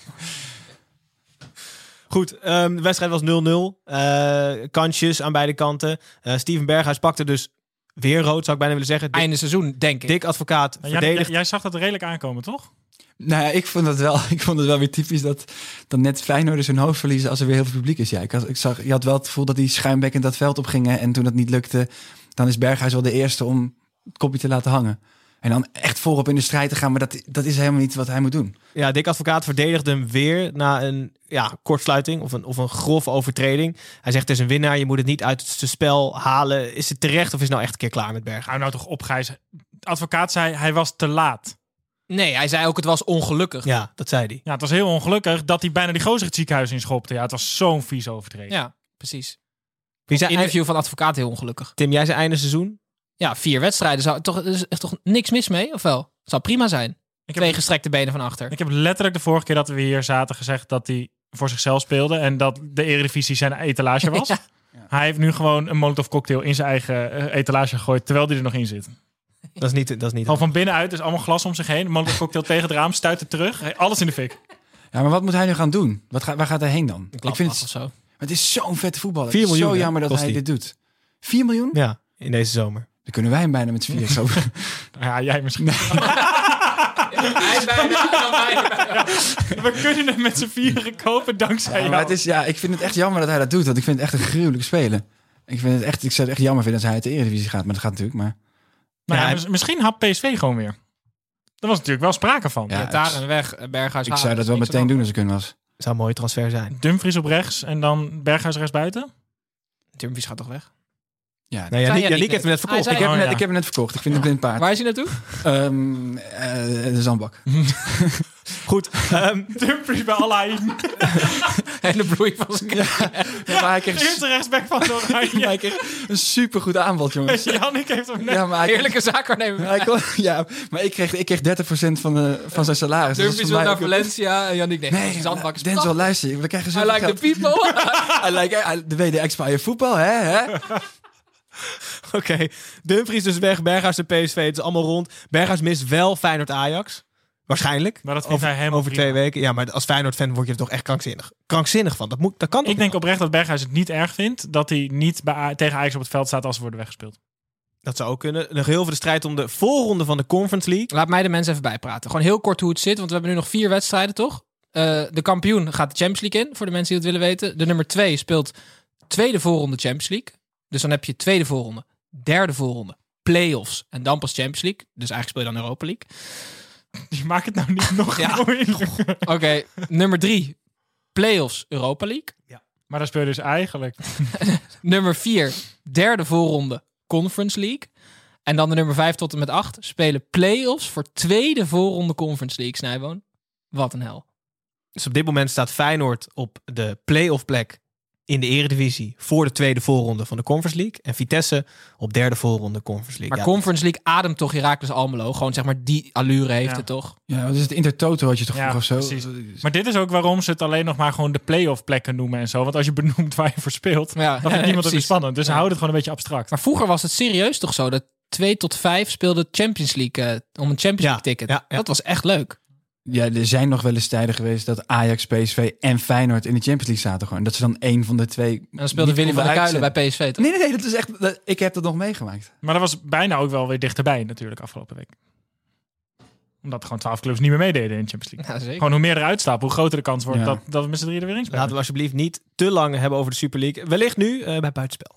Goed, um, de wedstrijd was nul nul. Uh, kansjes aan beide kanten. Uh, Steven Berghuis pakte dus weer rood, zou ik bijna willen zeggen. Dik, Einde seizoen, denk ik. Dik advocaat, Ja, verdedigd. jij, jij zag dat redelijk aankomen, toch? Nou ja, ik vond het wel, ik vond het wel weer typisch dat, dat net Feyenoorders hun hoofd verliezen als er weer heel veel publiek is. Ja, ik had, ik zag, je had wel het gevoel dat die schuimbekkend dat veld opgingen en toen dat niet lukte, dan is Berghuis wel de eerste om het kopje te laten hangen. En dan echt voorop in de strijd te gaan, maar dat, dat is helemaal niet wat hij moet doen. Ja, Dik advocaat verdedigde hem weer na een ja, kortsluiting of een, of een grove overtreding. Hij zegt, het is een winnaar, je moet het niet uit het spel halen. Is het terecht of is het nou echt een keer klaar met Berghuis? Hou nou toch op, Gijs. De advocaat zei, hij was te laat. Nee, hij zei ook, het was ongelukkig. Ja, dat zei hij. Ja, het was heel ongelukkig dat hij bijna die gozer het ziekenhuis inschopte. Ja, het was zo'n vies overtreding. Ja, precies. Wie zei, Interview van advocaat heel ongelukkig. Tim, jij zei einde seizoen. Ja, vier wedstrijden. Zou, toch, er is echt toch niks mis mee, of wel? Het zou prima zijn. Ik Twee heb, gestrekte benen van achter. Ik heb letterlijk de vorige keer dat we hier zaten gezegd dat hij voor zichzelf speelde en dat de Eredivisie zijn etalage was. Ja. Hij heeft nu gewoon een Molotov cocktail in zijn eigen uh, etalage gegooid, terwijl hij er nog in zit. Dat is niet... Dat is niet gewoon van binnenuit, dus allemaal glas om zich heen. Molotov cocktail tegen het raam, stuit het terug. Alles in de fik. Ja, maar wat moet hij nu gaan doen? Wat ga, waar gaat hij heen dan? Ik vind het of zo. Het is zo'n vette voetballer. vier miljoen, zo jammer dat hij die. dit doet. vier miljoen? Ja, in deze zomer. Dan kunnen wij hem bijna met z'n vier zo. Ja, jij misschien. Hij bijna, ja, we kunnen hem met z'n vieren kopen dankzij ja, jou. Maar het is, ja, ik vind het echt jammer dat hij dat doet. Want ik vind het echt een gruwelijke speler. Ik, vind het echt, ik zou het echt jammer vinden als hij uit de Eredivisie gaat. Maar dat gaat natuurlijk. Maar... Nou, ja, ja, hij... Misschien had P S V gewoon weer. Daar was natuurlijk wel sprake van. Ja, daar en weg, Berghuis. Ik zou dat wel meteen doen als ik kunnen was. Zou een mooie transfer zijn. Dumfries op rechts en dan Berghuis rechts buiten. Dumfries gaat toch weg? Ja, nou, Yannick, Yannick heeft hem net verkocht. Ik heb, oh, net, ja. ik heb hem net verkocht. Ik vind het blind paard. Waar is hij naartoe? Um, uh, de zandbak. Goed. Um, Dumfries bij Alain. Hele bloei van zijn ja, ja, maar hij kreeg eerste rechtsback van de Oranje. Ja, hij kreeg een supergoed aanbod, jongens. Jannik heeft hem net. Ja, maar heerlijke zaakwaarnemer. Ja, maar ik kreeg, ik kreeg dertig procent van, de, van zijn salaris. Dumfries wil naar Valencia en Jannik nee. Nee, zandbak is Denzel, luister. We krijgen I like geld. The people. I like the way they expire voetbal, hè? hè? Oké, okay. Dumfries dus weg, Berghuis de P S V, het is allemaal rond. Berghuis mist wel Feyenoord-Ajax. Waarschijnlijk. Maar dat vindt over, hij helemaal over twee weken. Ja, maar als Feyenoord-fan word je er toch echt krankzinnig. Krankzinnig van. Dat, moet, dat kan toch Ik denk oprecht dat Berghuis het niet erg vindt dat hij niet bij, tegen Ajax op het veld staat als ze worden weggespeeld. Dat zou ook kunnen. Nog heel veel de strijd om de voorronde van de Conference League. Laat mij de mensen even bijpraten. Gewoon heel kort hoe het zit, want we hebben nu nog vier wedstrijden, toch? Uh, de kampioen gaat de Champions League in, voor de mensen die het willen weten. De nummer twee speelt tweede voorronde Champions League. Dus dan heb je tweede voorronde, derde voorronde, play-offs en dan pas Champions League. Dus eigenlijk speel je dan Europa League. Je maakt het nou niet nog ja. Oké, okay. Nummer drie, play-offs Europa League. Ja. Maar dan speel je dus eigenlijk. Nummer vier, derde voorronde Conference League. En dan de nummer vijf tot en met acht spelen play-offs voor tweede voorronde Conference League, Snijboon. Wat een hel. Dus op dit moment staat Feyenoord op de play-off plek in de Eredivisie voor de tweede voorronde van de Conference League. En Vitesse op derde voorronde Conference League. Maar ja, Conference League ademt toch Heracles Almelo? Gewoon zeg maar die allure heeft ja. het toch? Ja, wat is het Intertoto had je toch ja, vroeger of zo? Precies. Maar dit is ook waarom ze het alleen nog maar gewoon de play-off plekken noemen en zo. Want als je benoemt waar je voor speelt, ja, dan vindt ja, niemand het spannend. Dus ja. houdt het gewoon een beetje abstract. Maar vroeger was het serieus toch zo dat twee tot vijf speelde Champions League uh, om een Champions League ja, ticket. Ja, ja. Dat was echt leuk. Ja, er zijn nog wel eens tijden geweest dat Ajax, P S V en Feyenoord in de Champions League zaten gewoon. Dat ze dan één van de twee... En dan speelde Willy van der Kuilen bij P S V, toch? Nee, nee, nee, dat is echt... Dat, ik heb dat nog meegemaakt. Maar dat was bijna ook wel weer dichterbij natuurlijk afgelopen week. Omdat er gewoon twaalf clubs niet meer meededen in de Champions League. Ja, zeker. Gewoon hoe meer eruit stappen, hoe groter de kans wordt ja. dat, dat we met z'n drieën er weer in spelen. Laten we alsjeblieft niet te lang hebben over de Super League. Wellicht nu uh, bij Buitenspel.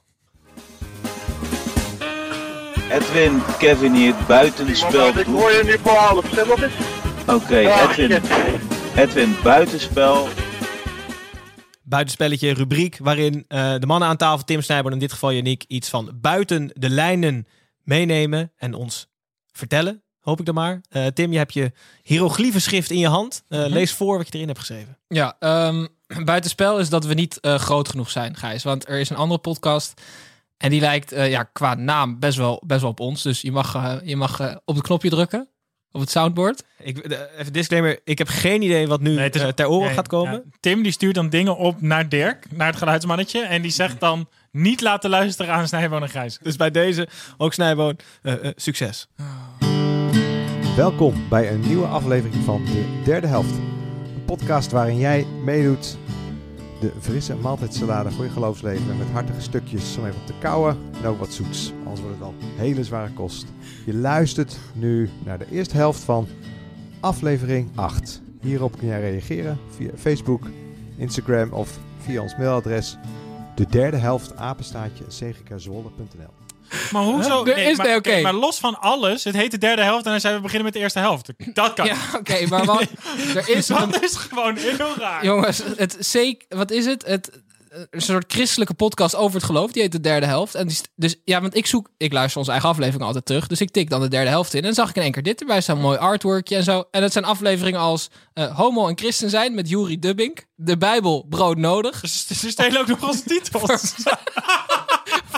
Edwin, Kevin hier, buitenspel. Ik hoor je nu voor half. Stem op eens. Oké, okay, ja, Edwin. Edwin, buitenspel. Buitenspelletje, rubriek waarin uh, de mannen aan tafel, Tim Snijboon, in dit geval Yannick, iets van buiten de lijnen meenemen en ons vertellen. Hoop ik dan maar. Uh, Tim, je hebt je hieroglyphenschrift in je hand. Uh, mm-hmm. Lees voor wat je erin hebt geschreven. Ja, um, buitenspel is dat we niet uh, groot genoeg zijn, Gijs. Want er is een andere podcast en die lijkt uh, ja, qua naam best wel, best wel op ons. Dus je mag, uh, je mag uh, op het knopje drukken. Op het soundboard. Ik, de, even disclaimer. Ik heb geen idee wat nu nee, is, uh, ter oren nee, gaat komen. Ja, Tim die stuurt dan dingen op naar Dirk, naar het geluidsmannetje. En die zegt dan niet laten luisteren aan Snijboon en Gijs. Dus bij deze ook Snijboon. Uh, uh, succes. Welkom bij een nieuwe aflevering van De Derde Helft. Een podcast waarin jij meedoet. De frisse maaltijdsalade voor je geloofsleven. Met hartige stukjes om even op te kauwen. En ook wat zoets. Anders wordt het al hele zware kost. Je luistert nu naar de eerste helft van aflevering acht. Hierop kun jij reageren via Facebook, Instagram of via ons mailadres. De derde helft apenstaartje zegekerzwolle punt n l. Maar hoezo? Huh? Nee, is, maar, nee, okay. maar los van alles, het heet de derde helft en dan zijn we beginnen met de eerste helft. Dat kan. Ja, oké, okay, maar wat, er is dat een, is gewoon heel raar. Jongens, het zeker, wat is het? Het een soort christelijke podcast over het geloof, die heet de derde helft. En die, dus ja, want ik zoek, ik luister onze eigen aflevering altijd terug, dus ik tik dan de derde helft in en dan zag ik in één keer dit erbij staan, mooi artworkje en zo. En het zijn afleveringen als uh, homo en christen zijn met Juri Dubbink, de Bijbel brood nodig. Dus ze stelen ook nog onze titels.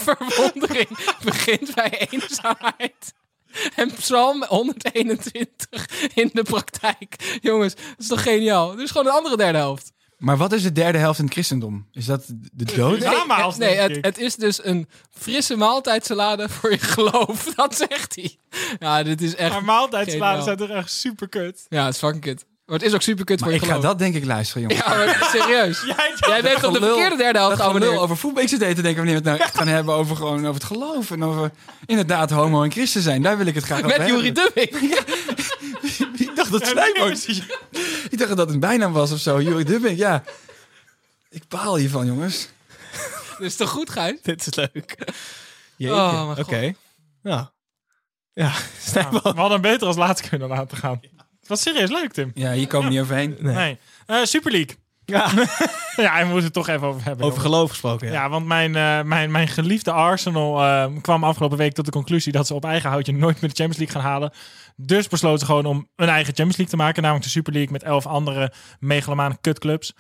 verwondering begint bij eenzaamheid. En Psalm honderdeenentwintig in de praktijk. Jongens, dat is toch geniaal? Dit is gewoon een andere derde helft. Maar wat is de derde helft in het christendom? Is dat de dood? Nee, het, nee het, het is dus een frisse maaltijdsalade voor je geloof. Dat zegt hij. Ja, dit is echt... Maar maaltijdsalade zijn toch echt super kut? Ja, het is fucking kut. Maar het is ook super kut voor je ik geloof. Ik ga dat denk ik luisteren, jongens. Ja, maar serieus. Jij, Jij bent op de verkeerde derde helft geabonneerd. over voetbal. Ik zit even te denken wanneer we het nou echt gaan hebben over, gewoon, over het geloof. En over inderdaad homo en christen zijn. Daar wil ik het graag over hebben. Met Juri Dubbing. Ja. Ik dacht dat Snijboon. Ik dacht dat dat een bijnaam was of zo. Juri Dubbing, ja. Ik baal hiervan, jongens. Dit is toch goed, Gijs? Dit is leuk. Oh, Oké. Okay. Ja. Ja, nou, we hadden hem beter als laatste kunnen laten gaan. Het was serieus leuk, Tim. Ja, hier komen we niet overheen. Nee. nee. Uh, Super League. Ja. Ja, we moeten het toch even over hebben. Over jongen. geloof gesproken, ja. Ja, want mijn, uh, mijn, mijn geliefde Arsenal uh, kwam afgelopen week tot de conclusie dat ze op eigen houtje nooit meer de Champions League gaan halen. Dus besloten gewoon om een eigen Champions League te maken. Namelijk de Super League met elf andere megalomane kutclubs.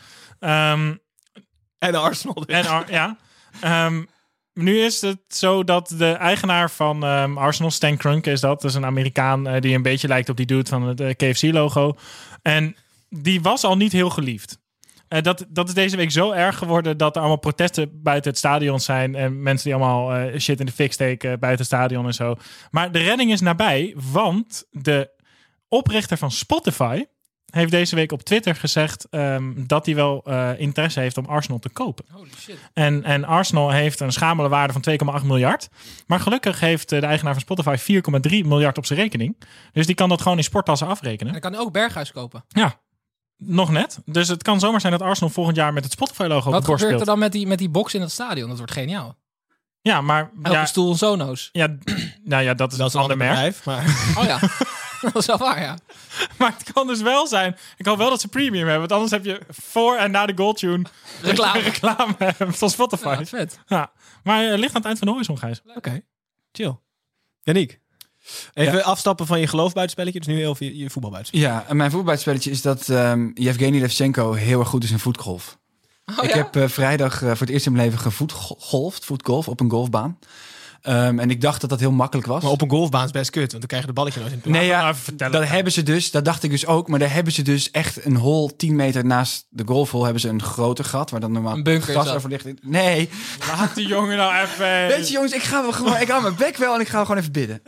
Um, en Arsenal dus. En Ar- ja. Um, nu is het zo dat de eigenaar van um, Arsenal, Stan Kroenke is dat. Dat is een Amerikaan uh, die een beetje lijkt op die dude van het uh, K F C-logo. En die was al niet heel geliefd. Uh, dat, dat is deze week zo erg geworden dat er allemaal protesten buiten het stadion zijn. En mensen die allemaal uh, shit in de fik steken buiten het stadion en zo. Maar de redding is nabij, want de oprichter van Spotify heeft deze week op Twitter gezegd um, dat hij wel uh, interesse heeft om Arsenal te kopen. Holy shit. En, en Arsenal heeft een schamele waarde van twee komma acht miljard. Maar gelukkig heeft de eigenaar van Spotify vier komma drie miljard op zijn rekening. Dus die kan dat gewoon in sporttassen afrekenen. En hij kan ook Berghuis kopen. Ja, nog net. Dus het kan zomaar zijn dat Arsenal volgend jaar met het Spotify-logo op Wat het bord gebeurt speelt. er dan met die, met die box in het stadion? Dat wordt geniaal. Ja, maar... Elke ja, stoel een Sonos. Ja, nou ja, dat is, dat is een ander merk. Bedrijf, maar... Oh ja, dat is wel waar, ja. Maar het kan dus wel zijn... Ik hoop wel dat ze premium hebben. Want anders heb je voor en na de goaltune... Reclame. reclame van Spotify. Ja, vet. Ja. Maar het uh, ligt aan het eind van de horizon, Gijs. Oké, okay. Chill. Yannick. Even ja. afstappen van je geloofbuitenspelletje. Dus nu heel veel je, je voetbalbuitenspelletje. Ja, en mijn voetbalbuitenspelletje is dat um, Yevgeny Levchenko heel erg goed is in voetgolf. Oh, ik ja? heb uh, vrijdag uh, voor het eerst in mijn leven gevoetgolfd, voetgolf, op een golfbaan. Um, en ik dacht dat dat heel makkelijk was. Maar op een golfbaan is best kut, want dan krijg je de balletje nooit in het Nee, ja, dat hebben ze dus. Dat dacht ik dus ook. Maar daar hebben ze dus echt een hol tien meter naast de golfhol hebben ze een groter gat waar dan normaal een bunker gras over ligt. Nee. Laat die jongen nou even. Weet je, jongens, ik ga wel gewoon. Ik hou mijn bek wel en ik ga gewoon even bidden.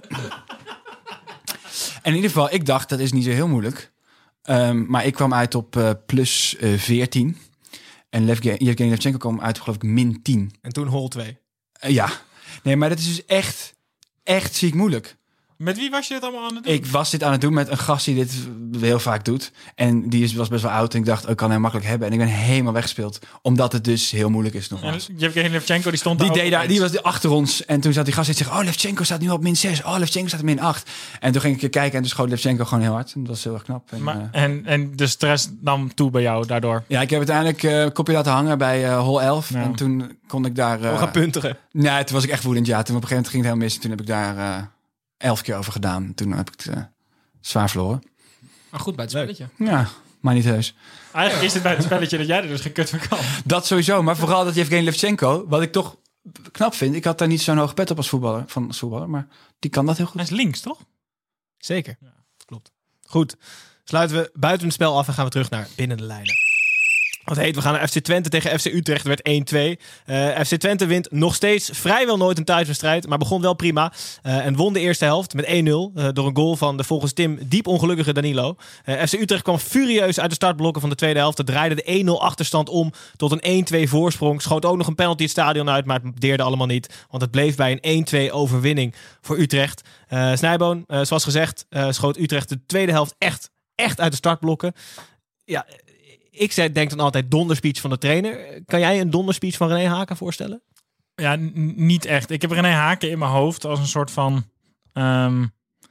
En in ieder geval, ik dacht dat is niet zo heel moeilijk. Um, maar ik kwam uit op uh, plus uh, veertien. En Yevgeny Levchenko kwam uit op geloof ik min tien. En toen hole twee. Uh, ja. Nee, maar dat is dus echt, echt ziek moeilijk. Met wie was je dit allemaal aan het doen? Ik was dit aan het doen met een gast die dit heel vaak doet. En die is, was best wel oud. En ik dacht, oh, ik kan hem makkelijk hebben. En ik ben helemaal weggespeeld. Omdat het dus heel moeilijk is nogmaals. En Yevgeny Levchenko, die stond die daar deed daar, Die was achter ons. En toen zat die gast en zei, oh, Levchenko staat nu op min zes. Oh, Levchenko staat op min acht. En toen ging ik kijken en toen schoot Levchenko gewoon heel hard. En dat was heel erg knap. En, maar, uh, en, en de stress nam toe bij jou daardoor? Ja, ik heb uiteindelijk uh, kopje laten hangen bij uh, hole elf. Ja. En toen kon ik daar... Uh, We gaan punteren. Nee, toen was ik echt woedend. Ja, toen op een gegeven moment ging het heel mis. En toen heb ik daar... Uh, elf keer over gedaan. Toen heb ik het uh, zwaar verloren. Maar goed bij het spelletje. Ja, maar niet heus. Eigenlijk is het bij het spelletje dat jij er dus geen kut van kan. Dat sowieso, maar vooral dat Yevgeny Levchenko, wat ik toch knap vind. Ik had daar niet zo'n hoge pet op als voetballer, van als voetballer, maar die kan dat heel goed. Hij is links, toch? Zeker. Ja, klopt. Goed. Sluiten we buiten het spel af en gaan we terug naar binnen de lijnen. Wat heet, we gaan naar F C Twente tegen F C Utrecht. Het werd één twee. Uh, F C Twente wint nog steeds vrijwel nooit een thuiswedstrijd. Maar begon wel prima. Uh, en won de eerste helft met één nul. Uh, door een goal van de volgens Tim diep ongelukkige Danilo. Uh, F C Utrecht kwam furieus uit de startblokken van de tweede helft. Het draaide de één nul achterstand om tot een één twee voorsprong. Schoot ook nog een penalty het stadion uit. Maar het deerde allemaal niet. Want het bleef bij een één twee overwinning voor Utrecht. Uh, Snijboon, uh, zoals gezegd, uh, schoot Utrecht de tweede helft echt, echt uit de startblokken. Ja... Ik zei, denk dan altijd donderspeech van de trainer. Kan jij een donderspeech van René Haken voorstellen? Ja, n- niet echt. Ik heb René Haken in mijn hoofd als een soort van... Um,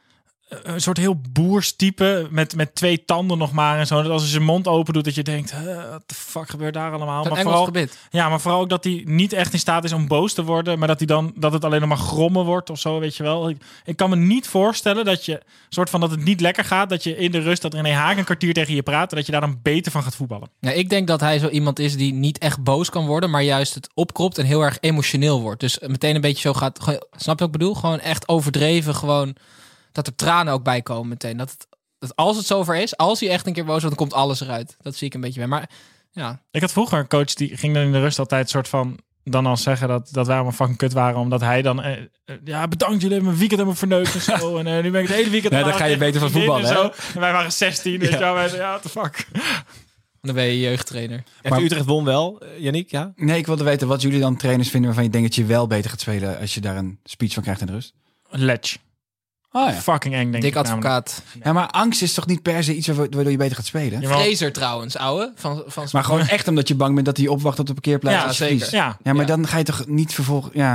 een soort heel boers type met, met twee tanden nog maar en zo. Dat als hij zijn mond open doet, dat je denkt, wat de fuck gebeurt daar allemaal? Een maar Engels vooral, gebit. Ja, maar vooral ook dat hij niet echt in staat is om boos te worden, maar dat hij dan dat het alleen nog maar grommen wordt of zo, weet je wel. Ik, ik kan me niet voorstellen dat je soort van dat het niet lekker gaat, dat je in de rust dat René Haak een kwartier tegen je praat en dat je daar dan beter van gaat voetballen. Ja, ik denk dat hij zo iemand is die niet echt boos kan worden, maar juist het opkropt en heel erg emotioneel wordt. Dus meteen een beetje zo gaat, snap je wat ik bedoel? Gewoon echt overdreven, gewoon dat er tranen ook bij komen meteen. Dat, het, dat als het zover is, als hij echt een keer boos wordt, dan komt alles eruit. Dat zie ik een beetje bij. Maar ja. Ik had vroeger een coach die ging dan in de rust altijd soort van dan al zeggen dat, dat wij allemaal fucking kut waren, omdat hij dan eh, ja bedankt, jullie hebben mijn weekend hebben verneukt en zo. En uh, nu ben ik het hele weekend. Nee, dan ga je beter van voetballen, hè? En, en wij waren zestien, weet je wel. Wij, ja, what the fuck. Dan ben je jeugdtrainer. Maar F C Utrecht won wel, uh, Yannick, ja? Nee, ik wilde weten wat jullie dan trainers vinden waarvan je denkt dat je wel beter gaat spelen als je daar een speech van krijgt in de rust. Ledge. Oh ja. Fucking eng, denk Dik ik. advocaat. Ja, maar angst is toch niet per se iets waardoor je beter gaat spelen? Fraser trouwens, ouwe. Van, van maar gewoon echt omdat je bang bent dat hij opwacht op de parkeerplaats. Ja, als je zeker. verliest. Ja. ja, maar Ja. dan ga je toch niet vervolgen... Ja,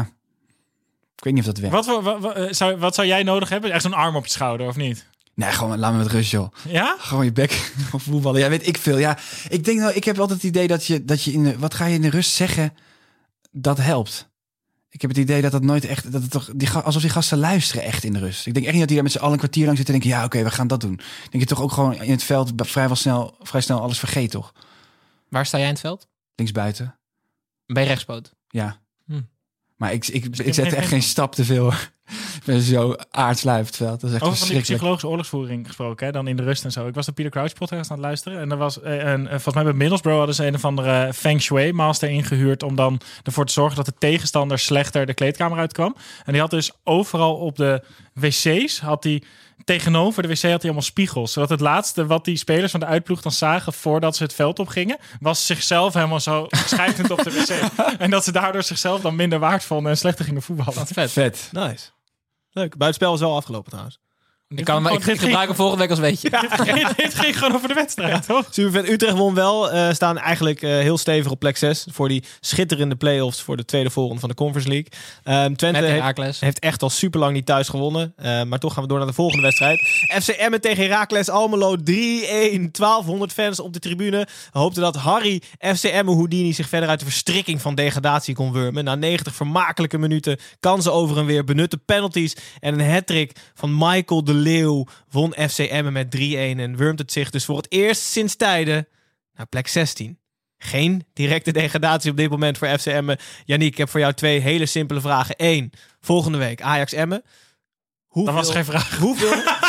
ik weet niet of dat werkt. Wat, wat, wat, zou, wat zou jij nodig hebben? Echt zo'n arm op je schouder, of niet? Nee, gewoon laat me met rust, joh. Ja? Gewoon je bek of voetballen. Ja, weet ik veel. Ja, ik denk nou, ik heb altijd het idee dat je, dat je in de... Wat ga je in de rust zeggen? Dat helpt. Ik heb het idee dat dat nooit echt... Dat het toch, die, alsof die gasten luisteren echt in de rust. Ik denk echt niet dat die daar met z'n allen een kwartier lang zitten en denken... Ja, oké, okay, we gaan dat doen. Ik denk je toch ook gewoon in het veld vrijwel snel, vrij snel alles vergeet, toch? Waar sta jij in het veld? Linksbuiten. Ben je rechtspoot? Ja. Hm. Maar ik, ik, Dus ik, ik zet heb echt geen- geen stap te veel. Ik ben zo aardsluif het veld. Dat is echt Over van die verschrikkelijk. psychologische oorlogsvoering gesproken, hè? Dan in de rust en zo. Ik was de Peter Crouch podcast aan het luisteren. En er was eh, een, eh, volgens mij bij Middlesbrough hadden ze een of andere Feng Shui master ingehuurd om dan ervoor te zorgen dat de tegenstander slechter de kleedkamer uitkwam. En die had dus overal op de wc's, had hij tegenover de wc had hij allemaal spiegels. Zodat het laatste wat die spelers van de uitploeg dan zagen voordat ze het veld op gingen, was zichzelf helemaal zo schijtend op de wc. En dat ze daardoor zichzelf dan minder waard vonden en slechter gingen voetballen. Vet. Vet. Nice. Leuk. Buitenspel is wel afgelopen trouwens. Ik, kan, hem- ik, ik gebruik hem volgende week als weetje. Dit ging gewoon over de wedstrijd, toch? Supervet. Utrecht won wel. Uh, staan eigenlijk uh, heel stevig op plek zes. Voor die schitterende play-offs voor de tweede voorronde van de Conference League. Um, Twente Met heeft, Heracles. heeft echt al super lang niet thuis gewonnen. Uh, maar toch gaan we door naar de volgende wedstrijd. F C Emmen tegen Heracles Almelo drie-een. twaalfhonderd fans op de tribune. We hoopten dat Harry F C Emmen Houdini zich verder uit de verstrikking van degradatie kon wurmen. Na negentig vermakelijke minuten, kansen over en weer, benutte penalties en een hattrick van Michael de Leeuw won F C Emmen met drie-een en wurmt het zich dus voor het eerst sinds tijden naar plek zestien. Geen directe degradatie op dit moment voor F C Emmen. Yannick, ik heb voor jou twee hele simpele vragen. Eén, volgende week Ajax Emmen. Hoeveel, Dat was geen vraag. Hoeveel?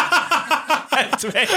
En twee.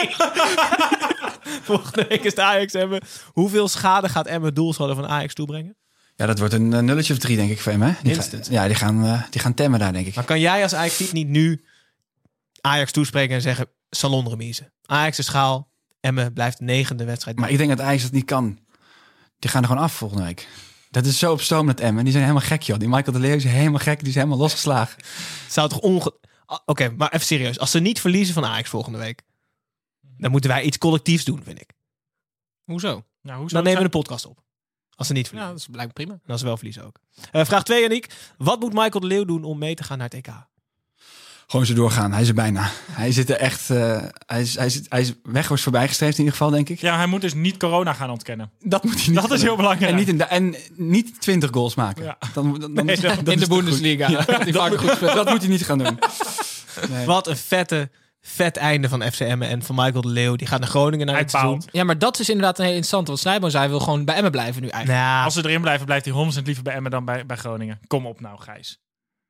Volgende week is het Ajax Emmen. Hoeveel schade gaat Emmen doelsaldo van Ajax toebrengen? Ja, dat wordt een uh, nulletje of drie, denk ik, voor hem. Hè? Die Instant. Ga, ja, die gaan, uh, die gaan temmen daar, denk ik. Maar kan jij als Ajax niet nu Ajax toespreken en zeggen salonremise? Ajax is schaal, Emmen blijft negende wedstrijd. Maar ik denk dat Ajax dat niet kan. Die gaan er gewoon af volgende week. Dat is zo op stoom met Emmen. Die zijn helemaal gek, joh. Die Michael de Leeuw is helemaal gek. Die is helemaal losgeslagen. Zou toch onge... Oké, okay, maar even serieus. Als ze niet verliezen van Ajax volgende week, dan moeten wij iets collectiefs doen, vind ik. Hoezo? Nou, hoezo Dan nemen we de podcast op. Als ze niet Ja, verliezen. dat is blijkbaar prima. En als ze wel verliezen ook. Uh, vraag twee, Yannick. Wat moet Michael de Leeuw doen om mee te gaan naar het E K? Gewoon zo doorgaan. Hij is er bijna. Hij zit er echt... Uh, hij, is, hij, is, hij is weg, was voorbijgestreefd in ieder geval, denk ik. Ja, hij moet dus niet corona gaan ontkennen. Dat moet hij niet. Dat is heel belangrijk. En niet, in de, en niet twintig goals maken. Ja. Dan, dan, dan, Nee, is- dat- dat in is de toch Bundesliga. goed. Ja, Die dat, vaker goed moet, speelt. dat moet hij niet gaan doen. Nee. Wat een vette, vet einde van F C Emmen en van Michael de Leeuw. Die gaat naar Groningen naar Hij het seizoen. baalt. Ja, maar dat is inderdaad een hele interessante. Want Snijboom zei, hij wil gewoon bij Emmen blijven nu eigenlijk. Nou, Als ze erin blijven, blijft hij honderd procent liever bij Emmen dan bij, bij Groningen. Kom op nou, Gijs.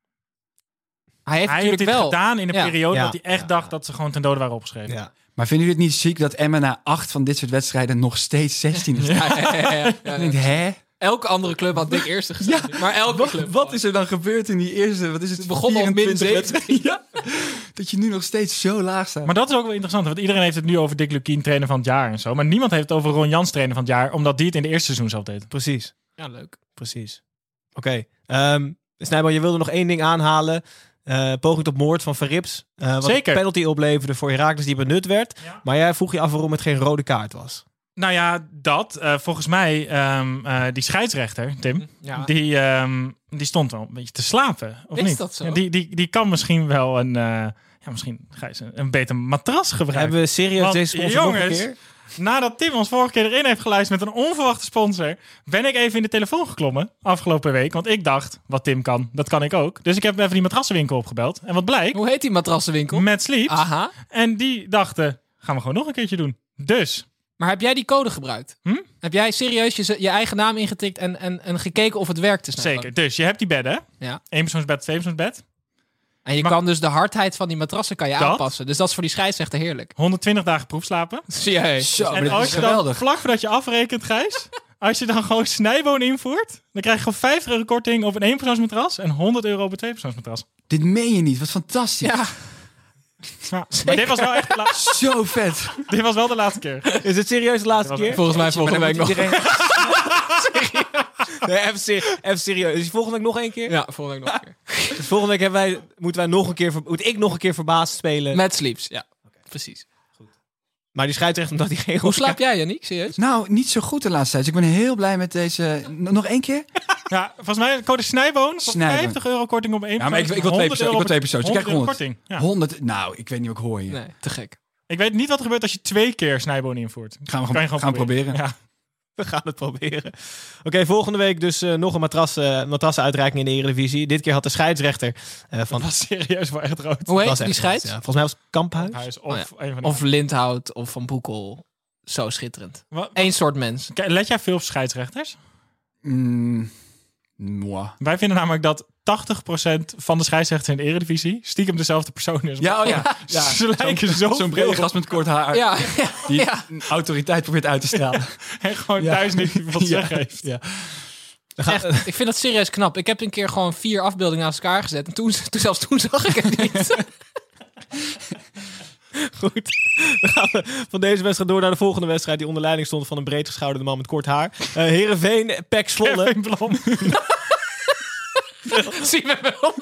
Hij heeft Hij heeft natuurlijk dit wel... gedaan in een Ja. periode Ja. dat hij echt Ja. dacht dat ze gewoon ten dode waren opgeschreven. ja. Maar vinden jullie het niet ziek dat Emmen na acht van dit soort wedstrijden nog steeds zestien is? Ja, ja, ja, ja, ja. Ik denk, hè? Elke andere club had dik eerste gestaan. Maar elke Wat, club. wat is er dan gebeurd in die eerste? Wat is het? Het begon al min vierentwintig zeventien. Ja. Dat je nu nog steeds zo laag staat. Maar dat is ook wel interessant, want iedereen heeft het nu over Dick Lukien trainer van het jaar en zo. Maar niemand heeft het over Ron Jans trainer van het jaar, omdat die het in de eerste seizoen zelf deed. Precies. Ja, leuk. Precies. Oké. Okay. Um, Snijboom, je wilde nog één ding aanhalen. Uh, poging tot moord van Verrips. Uh, wat Zeker. een penalty opleverde voor Heracles die benut werd. Ja. Maar jij vroeg je af waarom het geen rode kaart was. Nou ja, dat. Uh, volgens mij, um, uh, die scheidsrechter, Tim, Ja. die, um, die stond wel een beetje te slapen. Of Is niet? dat zo? Ja, die, die, die kan misschien wel een, uh, ja, Ja, misschien ga je een, een beter matras gebruiken. Hebben we serieus Want, deze sponsor nog een jongens, keer? Nadat Tim ons vorige keer erin heeft geluisterd met een onverwachte sponsor, ben ik even in de telefoon geklommen afgelopen week. Want ik dacht, wat Tim kan, dat kan ik ook. Dus ik heb even die matrassenwinkel opgebeld. En wat blijkt? Hoe heet die matrassenwinkel? Mad Sleeps. Aha. En die dachten, gaan we gewoon nog een keertje doen. Dus. Maar heb jij die code gebruikt? Hm? Heb jij serieus je, je eigen naam ingetikt en, en, en gekeken of het werkte? Zeker. Dus je hebt die bedden. Ja. Eenpersoonsbed, tweepersoonsbed. En je maar, kan dus de hardheid van die matrassen kan je dat? aanpassen. Dus dat is voor die scheidsrechter heerlijk. honderdtwintig dagen proefslapen. Zie jij. Zo, En dat als is je dan geweldig. vlak voordat je afrekent, Gijs, als je dan gewoon snijboon invoert, dan krijg je gewoon vijftig euro korting op een eenpersoonsmatras en honderd euro op een tweepersoonsmatras. Dit meen je niet. Wat fantastisch. Ja. Ja, maar dit was wel echt de laatste. Zo vet. Dit was wel de laatste keer. Is het serieus de laatste keer? Volgens mij volgende week nog. Iedereen... nee, even, ser- even serieus. Is die volgende week nog één keer? Ja, volgende week nog een keer. Dus volgende week hebben wij, moeten wij nog een keer, ver- moet ik nog een keer verbaasd spelen. Met Sleeps, ja. Okay. Precies. Maar die scheidsrechter omdat hij geen... Hoe slaap jij, Yannick? Serieus? Nou, niet zo goed de laatste tijd. Dus ik ben heel blij met deze... N- nog één keer? Ja, volgens mij code Snijboon. Snijboon. vijftig euro korting op één Ja, maar ik, ik wil twee persoon. Ik wil twee persoon. Dus ik krijg honderd. korting. Ja. honderd. Nou, ik weet niet wat ik hoor hier. Nee, te gek. Ik weet niet wat er gebeurt als je twee keer Snijboon invoert. Gaan we Kan je gewoon, gewoon gaan proberen. Ja. We gaan het proberen. Oké, okay, volgende week dus uh, nog een matras, uh, matrassenuitreiking in de Eredivisie. Dit keer had de scheidsrechter uh, van... Dat was serieus wel echt rood. Hoe heet was die echt scheids? rood, ja. Volgens mij was het Kamphuis. Huis, of Oh, ja. een van de Of Lindhout of Van Boekel. Zo schitterend. Eén soort mens. Kijk, let jij veel op scheidsrechters? Mm, moi. Wij vinden namelijk dat tachtig procent van de scheidsrechters in de Eredivisie stiekem dezelfde persoon is. Ja, oh ja. ja. Ze lijken Zo'n zo zo'n brede gast met kort haar. Ja, ja, Die ja. autoriteit probeert uit te stralen. En gewoon Ja. thuis niet wat te Ja. zeggen heeft. Ja. Echt, ik vind dat serieus knap. Ik heb een keer gewoon vier afbeeldingen naast elkaar gezet. En toen, toen zelfs toen zag ik het niet. Goed, dan gaan we van deze wedstrijd door naar de volgende wedstrijd... die onder leiding stond van een breedgeschouderde man met kort haar. Uh, Heerenveen, P E C Zwolle. Kevin Blom. Zie je me wel?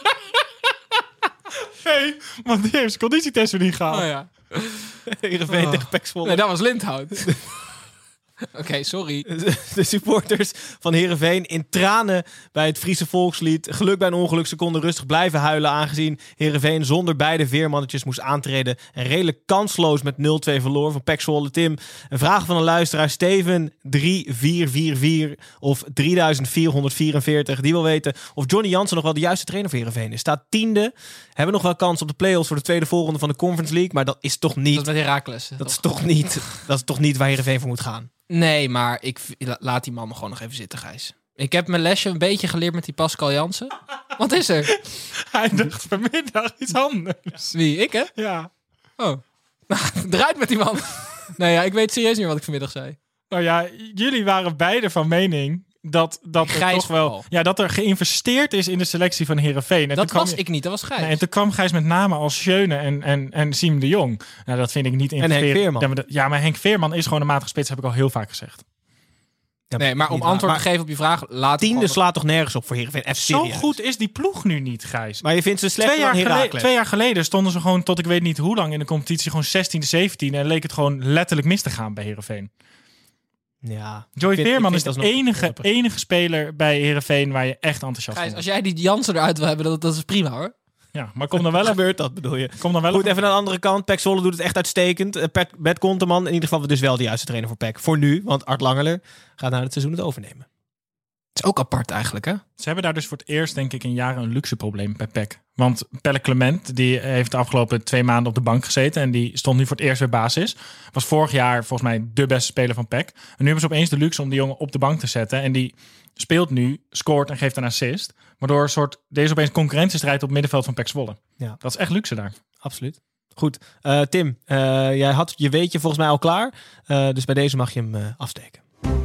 Nee, want die heeft zijn conditietest weer niet gehaald. Oh ja. Heerenveen Oh. tegen P E C Zwolle. Nee, dat was Lindhout. Oké, okay, sorry. De supporters van Heerenveen in tranen bij het Friese volkslied. Geluk bij een ongeluk, ze konden rustig blijven huilen... aangezien Heerenveen zonder beide veermannetjes moest aantreden... en redelijk kansloos met nul twee verloor van P E C Zwolle. Tim, een vraag van een luisteraar. Steven drie vier vier vier of drieduizend vierhonderdvierenveertig. Die wil weten of Johnny Jansen nog wel de juiste trainer voor Heerenveen is. Staat tiende. Hebben nog wel kans op de play-offs voor de tweede voorronde van de Conference League. Maar dat is toch niet... Dat is met Heracles. Dat is toch niet, dat is toch niet waar Heerenveen voor moet gaan. Nee, maar ik la- laat die man gewoon nog even zitten, Gijs. Ik heb mijn lesje een beetje geleerd met die Pascal Jansen. Wat is er? Hij dacht vanmiddag iets anders. Wie? Ik, hè? Ja. Oh. Eruit met die man. Nee, ja, ik weet serieus niet wat ik vanmiddag zei. Nou ja, jullie waren beide van mening dat, dat er Gijs toch wel... vooral. Ja, dat er geïnvesteerd is in de selectie van Heerenveen. En Dat toen kwam was je- ik niet, dat was Gijs. Nee, en toen kwam Gijs met namen als Schöne en, en, en Siem de Jong. Nou, dat vind ik niet Henk investeren. Veerman. Ja, maar, dat- ja, maar Henk Veerman is gewoon een matige spits, heb ik al heel vaak gezegd. Ja, nee, maar om niet antwoord waar. te geven op je vraag... Laat Tiende gewoon- slaat toch nergens op voor Heerenveen? Even Zo serieus. goed is die ploeg nu niet, Gijs. Maar je vindt ze slechter Twee jaar, dan geleden, Heracles. twee jaar geleden stonden ze gewoon tot ik weet niet hoe lang in de competitie. Gewoon zestiende, zeventiende. En leek het gewoon letterlijk mis te gaan bij Heerenveen. Ja. Joey Ik vind- Veerman ik is vind de dat nog enige, grappig. enige speler bij Heerenveen waar je echt enthousiast Gijs, van als wordt. jij die Jansen eruit wil hebben, dat, dat is prima, hoor. Ja, maar kom dan wel even. Gebeurt dat, bedoel je? Kom dan wel Goed, even- even naar de andere kant. P E C Zwolle doet het echt uitstekend. Uh, Pet, Bert Konteman, in ieder geval dus wel de juiste trainer voor P E C. Voor nu, want Art Langerler gaat na het seizoen het overnemen. Het is ook apart eigenlijk, hè? Ze hebben daar dus voor het eerst, denk ik, in jaren een luxe probleem bij P E C. Want Pelle Clement, die heeft de afgelopen twee maanden op de bank gezeten. En die stond nu voor het eerst weer basis. Was vorig jaar volgens mij de beste speler van P E C. En nu hebben ze opeens de luxe om die jongen op de bank te zetten. En die speelt nu, scoort en geeft een assist. Waardoor een soort, deze opeens concurrentiestrijd op het middenveld van P E C Zwolle. Ja. Dat is echt luxe daar. Absoluut. Goed. Uh, Tim, uh, jij had je weetje volgens mij al klaar. Uh, dus bij deze mag je hem uh, afsteken.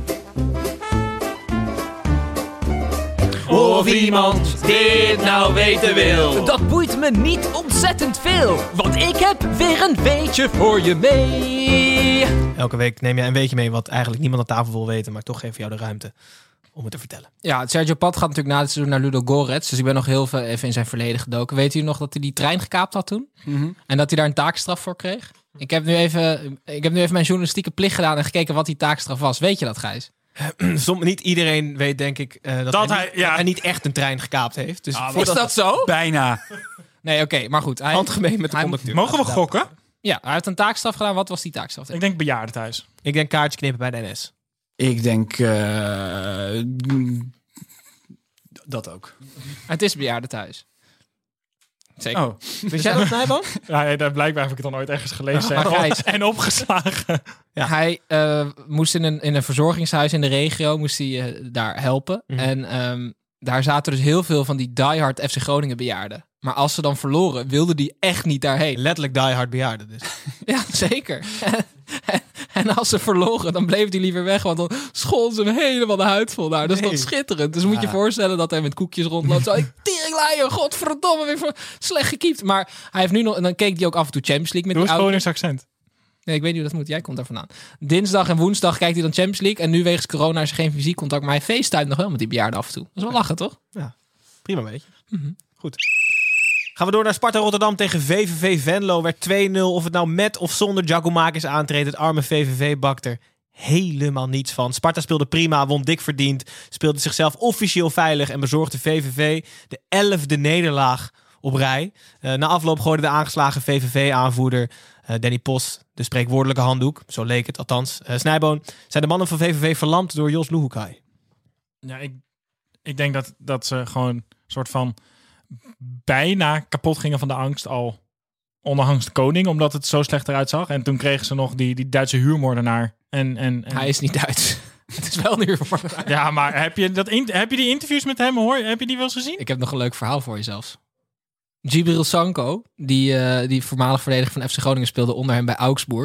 Of iemand dit nou weten wil. Dat boeit me niet ontzettend veel, want ik heb weer een weetje voor je mee. Elke week neem jij een weetje mee wat eigenlijk niemand aan tafel wil weten, maar toch geven jou de ruimte om het te vertellen. Ja, Sergio Pat gaat natuurlijk na het seizoen naar Ludo Gorets. Dus ik ben nog heel veel even in zijn verleden gedoken. Weet u nog dat hij die trein gekaapt had toen? Mm-hmm. En dat hij daar een taakstraf voor kreeg? Ik heb nu even, ik heb nu even mijn journalistieke plicht gedaan en gekeken wat die taakstraf was. Weet je dat, Gijs? Som, niet iedereen weet, denk ik, uh, dat, Dat hij, hij- niet, ja. dat hij niet echt een trein gekaapt heeft. Dus Ah, voordat- Is dat zo? Bijna. Nee, oké, okay, maar goed. Hij, Handgemeen met de conducteur. Mogen we gokken? Ja, hij heeft een taakstraf gedaan. Wat was die taakstraf? Ik denk bejaardentehuis. Ik denk kaartje knippen bij de N S. Ik denk uh, dat ook. Het is bejaardentehuis. Zeker. Oh. Wist jij dat, Nijboom? Ja, ja, blijkbaar heb ik het dan ooit ergens gelezen Oh, en, op, en opgeslagen. Ja. Hij uh, moest in een, in een verzorgingshuis in de regio moest hij, uh, daar helpen. Mm. En um, daar zaten dus heel veel van die diehard F C Groningen bejaarden. Maar als ze dan verloren, wilden die echt niet daarheen. Letterlijk diehard bejaarden dus. Ja, zeker. En als ze verloren, dan bleef hij liever weg. Want dan schold ze hem helemaal de huid vol. Nou, dat is nee. toch schitterend. Dus moet je ja. voorstellen dat hij met koekjes rondloopt. Zo, teringleier, godverdomme, weer voor slecht gekiept. Maar hij heeft nu nog... En dan keek hij ook af en toe Champions League. Met Doe het gewoon in accent. Nee, ik weet niet hoe dat moet. Jij komt daar vandaan. Dinsdag en woensdag kijkt hij dan Champions League. En nu wegens corona is er geen fysiek contact. Maar hij facetimet nog wel met die bejaarden af en toe. Dat is wel lachen, toch? Ja, prima beetje. Mm-hmm. Goed. Gaan we door naar Sparta Rotterdam tegen V V V Venlo. Werd twee nul. Of het nou met of zonder Giacomakis aantreedt. Het arme V V V bakt er helemaal niets van. Sparta speelde prima, won dik verdiend. Speelde zichzelf officieel veilig. En bezorgde V V V de elfde nederlaag op rij. Uh, na afloop gooide de aangeslagen V V V-aanvoerder uh, Danny Post de spreekwoordelijke handdoek. Zo leek het althans. Uh, Snijboon, zijn de mannen van V V V verlamd door Jos Luhukay? Ja, ik, ik denk dat, dat ze gewoon een soort van bijna kapot gingen van de angst al onderhangs de koning, omdat het zo slecht eruit zag. En toen kregen ze nog die, die Duitse huurmoordenaar. En, en, en... Hij is niet Duits. Het is wel een huurmoordenaar. Ja, maar heb je, dat in, heb je die interviews met hem, hoor? Heb je die wel eens gezien? Ik heb nog een leuk verhaal voor je zelfs. Djibril Sanko, die, uh, die voormalig verdediger van F C Groningen, speelde onder hem bij Augsburg.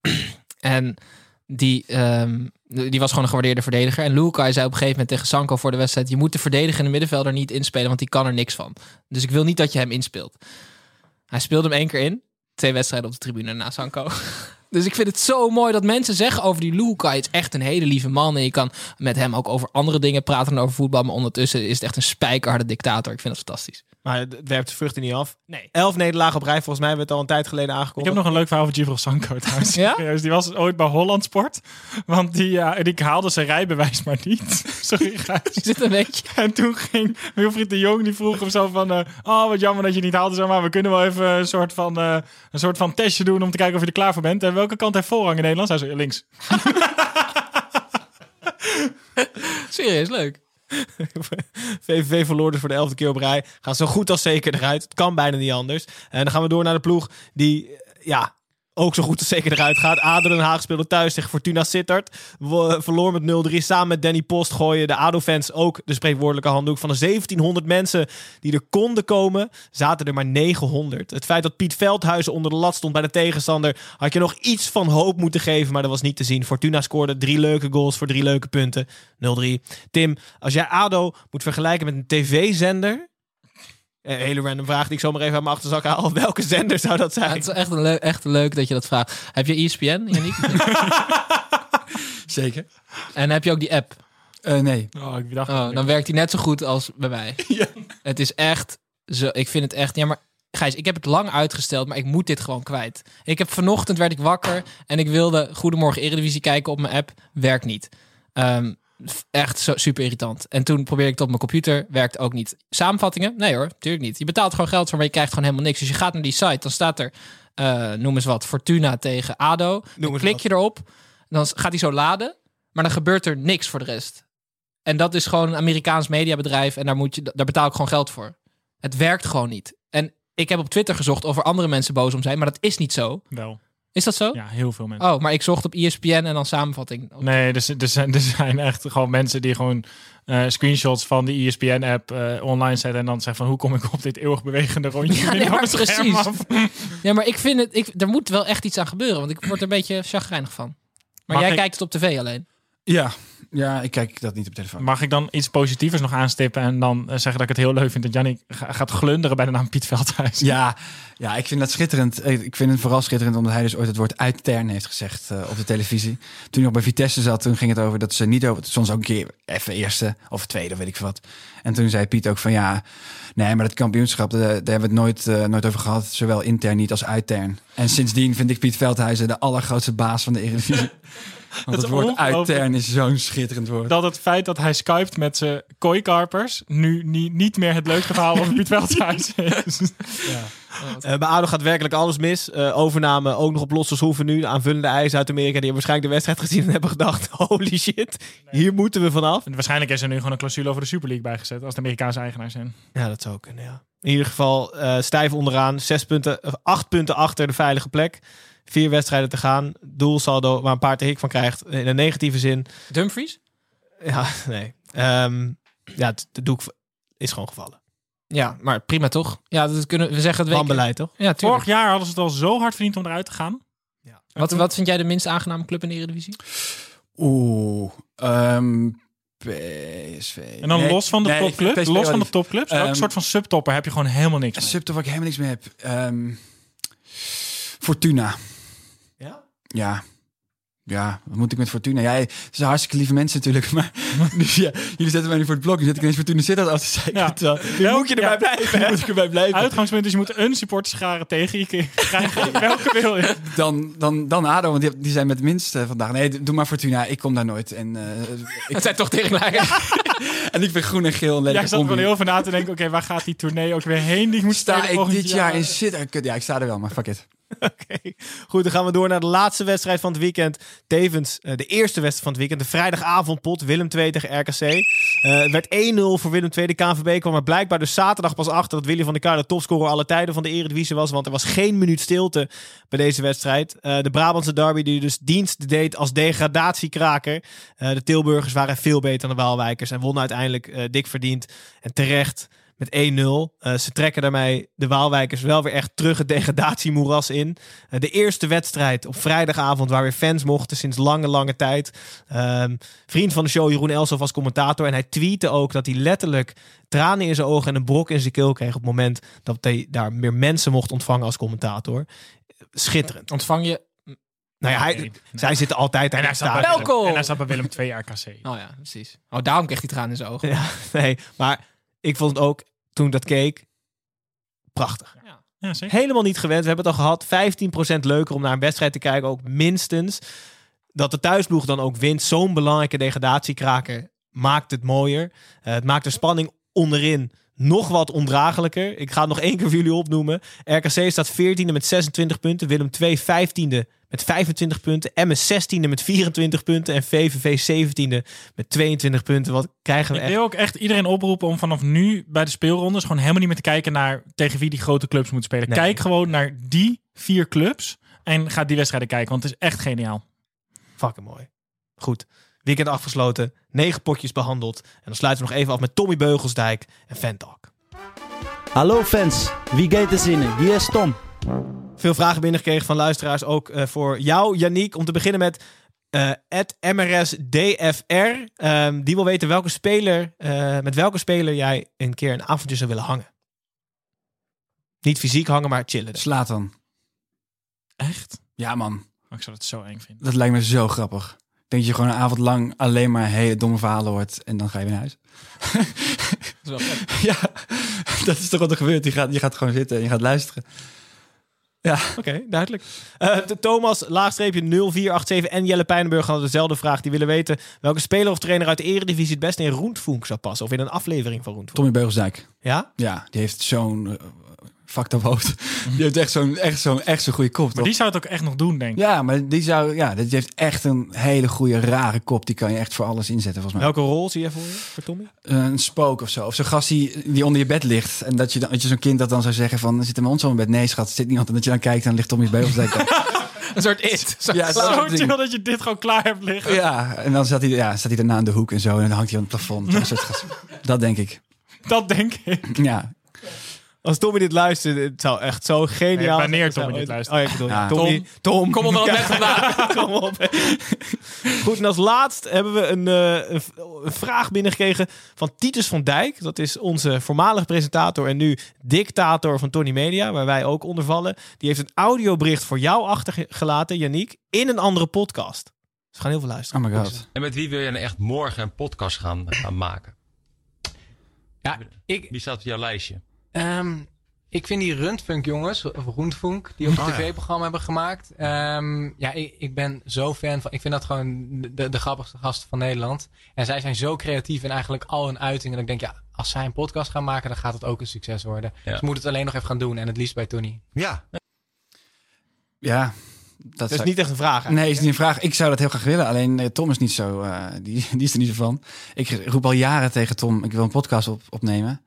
En die, um, die was gewoon een gewaardeerde verdediger. En Luhukay zei op een gegeven moment tegen Sanko voor de wedstrijd: je moet de verdedigende middenvelder niet inspelen, want die kan er niks van. Dus ik wil niet dat je hem inspeelt. Hij speelde hem één keer in. Twee wedstrijden op de tribune na Sanko. Dus ik vind het zo mooi dat mensen zeggen over die Luhukay: het is echt een hele lieve man. En je kan met hem ook over andere dingen praten dan over voetbal. Maar ondertussen is het echt een spijkerharde dictator. Ik vind dat fantastisch. Maar het werpt de vruchten niet af. Nee. Elf nederlagen op rij. Volgens mij hebben we het al een tijd geleden aangekondigd. Ik heb nog een leuk verhaal over Djibril Sanko trouwens. Ja? Die was ooit bij Holland Sport. Want die, uh, die haalde zijn rijbewijs maar niet. Sorry, Gijs. Is dit een beetje? En toen ging Wilfried de Jong, die vroeg hem zo van... Uh, oh, wat jammer dat je niet haalde. Zo, maar we kunnen wel even een soort, van, uh, een soort van testje doen om te kijken of je er klaar voor bent. En welke kant heeft voorrang in Nederland? Hij zei, links. Serieus, leuk. V V V verloor dus voor de elfde keer op rij. Gaat zo goed als zeker eruit. Het kan bijna niet anders. En dan gaan we door naar de ploeg die ja, ook zo goed als zeker eruit gaat. A D O Den Haag speelde thuis tegen Fortuna Sittard. We, verloor met nul drie. Samen met Danny Post gooien de A D O-fans ook de spreekwoordelijke handdoek. Van de zeventienhonderd mensen die er konden komen, zaten er maar negenhonderd. Het feit dat Piet Veldhuizen onder de lat stond bij de tegenstander, had je nog iets van hoop moeten geven, maar dat was niet te zien. Fortuna scoorde drie leuke goals voor drie leuke punten. nul drie. Tim, als jij A D O moet vergelijken met een tv-zender... Een hele random vraag die ik zomaar even uit mijn achterzak haal. Welke zender zou dat zijn? Ja, het is echt, een leuk, echt leuk dat je dat vraagt. Heb je E S P N, Yannick? Zeker. En heb je ook die app? Uh, nee. Oh, ik dacht oh, dan werkt die net zo goed als bij mij. Ja. Het is echt... Zo, ik vind het echt... Ja, maar Gijs, ik heb het lang uitgesteld, maar ik moet dit gewoon kwijt. Ik heb vanochtend werd ik wakker en ik wilde Goedemorgen Eredivisie kijken op mijn app. Werkt niet. Um, Echt zo, super irritant. En toen probeerde ik het op mijn computer. Werkt ook niet. Samenvattingen? Nee hoor, natuurlijk niet. Je betaalt gewoon geld voor, maar je krijgt gewoon helemaal niks. Dus je gaat naar die site. Dan staat er, uh, noem eens wat, Fortuna tegen A D O. Dan klik je erop. Dan gaat hij zo laden. Maar dan gebeurt er niks voor de rest. En dat is gewoon een Amerikaans mediabedrijf. En daar, moet je, daar betaal ik gewoon geld voor. Het werkt gewoon niet. En ik heb op Twitter gezocht of er andere mensen boos om zijn. Maar dat is niet zo. Wel. Is dat zo? Ja, heel veel mensen. Oh, maar ik zocht op E S P N en dan samenvatting. Nee, er, er, zijn, er zijn echt gewoon mensen die gewoon uh, screenshots van de E S P N-app uh, online zetten en dan zeggen van hoe kom ik op dit eeuwig bewegende rondje? Ja, nee, maar precies. Ja, maar ik vind het, ik, er moet wel echt iets aan gebeuren, want ik word er een beetje chagrijnig van. Maar Mag jij ik... kijkt het op tv alleen? Ja. Ja, ik kijk dat niet op telefoon. Mag ik dan iets positievers nog aanstippen en dan uh, zeggen dat ik het heel leuk vind dat Yannick ga, gaat glunderen bij de naam Piet Veldhuis? Ja, Ja, ik vind dat schitterend. Ik vind het vooral schitterend omdat hij dus ooit het woord uittern heeft gezegd uh, op de televisie. Toen hij nog bij Vitesse zat, toen ging het over dat ze niet over... Soms ook een keer even eerste of tweede, weet ik veel wat. En toen zei Piet ook van ja, nee, maar dat kampioenschap, daar, daar hebben we het nooit, uh, nooit over gehad. Zowel intern niet als uittern. En sindsdien vind ik Piet Veldhuizen de allergrootste baas van de Eredivisie. Want het, het woord uittern is zo'n schitterend woord. Dat het feit dat hij skypt met zijn kooikarpers nu niet, niet meer het leukste verhaal over Piet Veldhuizen is. Ja. Uh, bij A D O gaat werkelijk alles mis. Uh, overname ook nog op losse schroeven nu. De aanvullende eisen uit Amerika. Die hebben waarschijnlijk de wedstrijd gezien en hebben gedacht... holy shit, hier moeten we vanaf. En waarschijnlijk is er nu gewoon een clausule over de Super League bijgezet... als de Amerikaanse eigenaar zijn. Ja, dat zou kunnen, ja. In ieder geval uh, stijf onderaan. Zes punten, uh, acht punten achter de veilige plek. Vier wedstrijden te gaan. Doelsaldo waar een paar te hik van krijgt. In een negatieve zin. Dumfries? Ja, nee. Um, ja, de doek is gewoon gevallen. Ja, maar prima toch? Ja, dat kunnen we zeggen. Het beleid toch? Ja, vorig jaar hadden ze het al zo hard verdiend om eruit te gaan. Ja. Wat, wat vind jij de minst aangename club in de Eredivisie? Oeh, um, P S V. En dan nee, los van de nee, topclubs, los van de topclubs, welke um, soort van subtopper heb je gewoon helemaal niks mee? Een subtopper waar ik helemaal niks mee heb. Um, Fortuna. Ja? Ja. Ja, wat moet ik met Fortuna? Ja, het zijn hartstikke lieve mensen natuurlijk, maar dus ja, jullie zetten mij nu voor het blok. Nu zet ik ineens Fortuna Sittard af te zeggen. Ja. Terwijl, ja, moet je erbij ja. blijven. Ja, moet ik erbij blijven. Uitgangspunt is, je moet een supporterschare tegen je krijgen. Welke wil je? Dan, dan, dan A D O, want die, die zijn met minst uh, vandaag. Nee, doe maar Fortuna, ik kom daar nooit. En, uh, ik, het zijn toch teringlagen. En ik vind groen en geel een lelijke Jij zat combi. gewoon heel veel na te denken, oké, okay, waar gaat die tournee ook weer heen? Die moet sta ik dit jaar, jaar in Sittard. Ja, ik sta er wel, maar fuck it. Oké, okay. Goed, dan gaan we door naar de laatste wedstrijd van het weekend. Tevens uh, de eerste wedstrijd van het weekend. De vrijdagavondpot, Willem twee tegen R K C. Uh, het werd één nul voor Willem twee. De K N V B kwam er blijkbaar dus zaterdag pas achter... dat Willy van der Kar de topscorer alle tijden van de Eredivisie was. Want er was geen minuut stilte bij deze wedstrijd. Uh, de Brabantse derby die dus dienst deed als degradatiekraker. Uh, de Tilburgers waren veel beter dan de Waalwijkers... en wonnen uiteindelijk uh, dik verdiend en terecht... met één nul. Uh, ze trekken daarmee de Waalwijkers wel weer echt terug het degradatiemoeras in. Uh, de eerste wedstrijd op vrijdagavond waar weer fans mochten sinds lange, lange tijd. Um, vriend van de show Jeroen Elsof was commentator. En hij tweette ook dat hij letterlijk tranen in zijn ogen en een brok in zijn keel kreeg... op het moment dat hij daar meer mensen mocht ontvangen als commentator. Schitterend. Ontvang je... Nou ja, hij, nee, nee. zij zitten altijd en aan hij de staat stadion. Welkom! En hij staat bij Willem twee R K C. Oh ja, precies. Oh, daarom kreeg hij tranen in zijn ogen. Ja, nee, maar... Ik vond het ook, toen ik dat keek, prachtig. Ja. Ja, zeker. Helemaal niet gewend. We hebben het al gehad. vijftien procent leuker om naar een wedstrijd te kijken. Ook minstens. Dat de thuisploeg dan ook wint. Zo'n belangrijke degradatiekraker maakt het mooier. Uh, het maakt de spanning onderin nog wat ondraaglijker. Ik ga het nog één keer voor jullie opnoemen. R K C staat veertiende met zesentwintig punten. Willem twee vijftiende met vijfentwintig punten. Emmen zestiende met vierentwintig punten. En V V V zeventiende met tweeëntwintig punten. Wat krijgen we Ik echt? wil ook echt iedereen oproepen om vanaf nu bij de speelrondes... gewoon helemaal niet meer te kijken naar tegen wie die grote clubs moeten spelen. Nee. Kijk gewoon naar die vier clubs en ga die wedstrijden kijken. Want het is echt geniaal. Fucking mooi. Goed. Weekend afgesloten. Negen potjes behandeld. En dan sluiten we nog even af met Tommy Beugelsdijk en Fantalk. Hallo fans, wie gaat er zinnen? Hier is Tom. Veel vragen binnengekregen van luisteraars. Ook uh, voor jou, Yannick. Om te beginnen met uh, M R S D F R. Um, die wil weten welke speler, uh, met welke speler jij een keer een avondje zou willen hangen. Niet fysiek hangen, maar chillen. Dus. Zlatan. Echt? Ja, man. Oh, ik zou dat zo eng vinden. Dat lijkt me zo grappig. Ik denk dat je gewoon een avond lang alleen maar hele domme verhalen hoort en dan ga je weer naar huis. Dat is wel vet. Ja, dat is toch wat er gebeurt. Je gaat, je gaat gewoon zitten en je gaat luisteren. Ja. Oké, okay, duidelijk. Uh, de Thomas, laagstreepje nul vier acht zeven en Jelle Pijnenburg hadden dezelfde vraag. Die willen weten welke speler of trainer uit de Eredivisie het beste in Roentvoenk zou passen. Of in een aflevering van Roentvoenk. Tommy Beugelsdijk. Ja? Ja, die heeft zo'n... Uh, fucked up hoofd. Die heeft echt zo'n echt zo'n echt zo'n goede kop. Maar toch? Die zou het ook echt nog doen, denk ik. Ja, maar die zou ja, die heeft echt een hele goede rare kop. Die kan je echt voor alles inzetten, volgens mij. Welke rol zie je voor je, voor Tommy? Uh, een spook of zo. Of zo'n gast die, die onder je bed ligt. En dat je dan, dat je zo'n kind dat dan zou zeggen van, zit er mijn ons op bed? Nee, schat, zit niemand. En dat je dan kijkt en dan ligt Tommy Beugelsdijk. Een soort it. Zo ja, zo chill dat je dit gewoon klaar hebt liggen. Ja, en dan staat hij, ja, staat hij daarna aan de hoek en zo. En dan hangt hij aan het plafond. Zo'n soort gast. Dat denk ik. Dat denk ik. Ja. Als Tommy dit luistert, het zou echt zo geniaal nee, wanneer zijn. Tommy dit luistert. Oh, ik bedoel, Ja. Tommy, Tom, Tom. Kom onder dat net vandaan. Kom op. Goed, en als laatst hebben we een, uh, een, een vraag binnengekregen van Titus van Dijk. Dat is onze voormalige presentator en nu dictator van Tony Media, waar wij ook onder vallen. Die heeft een audiobericht voor jou achtergelaten, Yannick, in een andere podcast. Dus we gaan heel veel luisteren. Oh my god. En met wie wil je nou echt morgen een podcast gaan, gaan maken? Ja, ik... Wie staat op jouw lijstje? Um, ik vind die Rundfunk jongens, of Rundfunk, die ook een oh, tv-programma hebben gemaakt. Um, ja, ik, ik ben zo fan van... Ik vind dat gewoon de, de grappigste gasten van Nederland. En zij zijn zo creatief in eigenlijk al hun uitingen. Dat ik denk, ja, als zij een podcast gaan maken, dan gaat het ook een succes worden. Ja. Dus we moeten het alleen nog even gaan doen. En het liefst bij Tony. Ja. Ja. Dat, dat is zou... niet echt een vraag eigenlijk. Nee, is niet een vraag. Ik zou dat heel graag willen. Alleen uh, Tom is niet zo... Uh, die, die is er niet zo van. Ik roep al jaren tegen Tom, ik wil een podcast op, opnemen.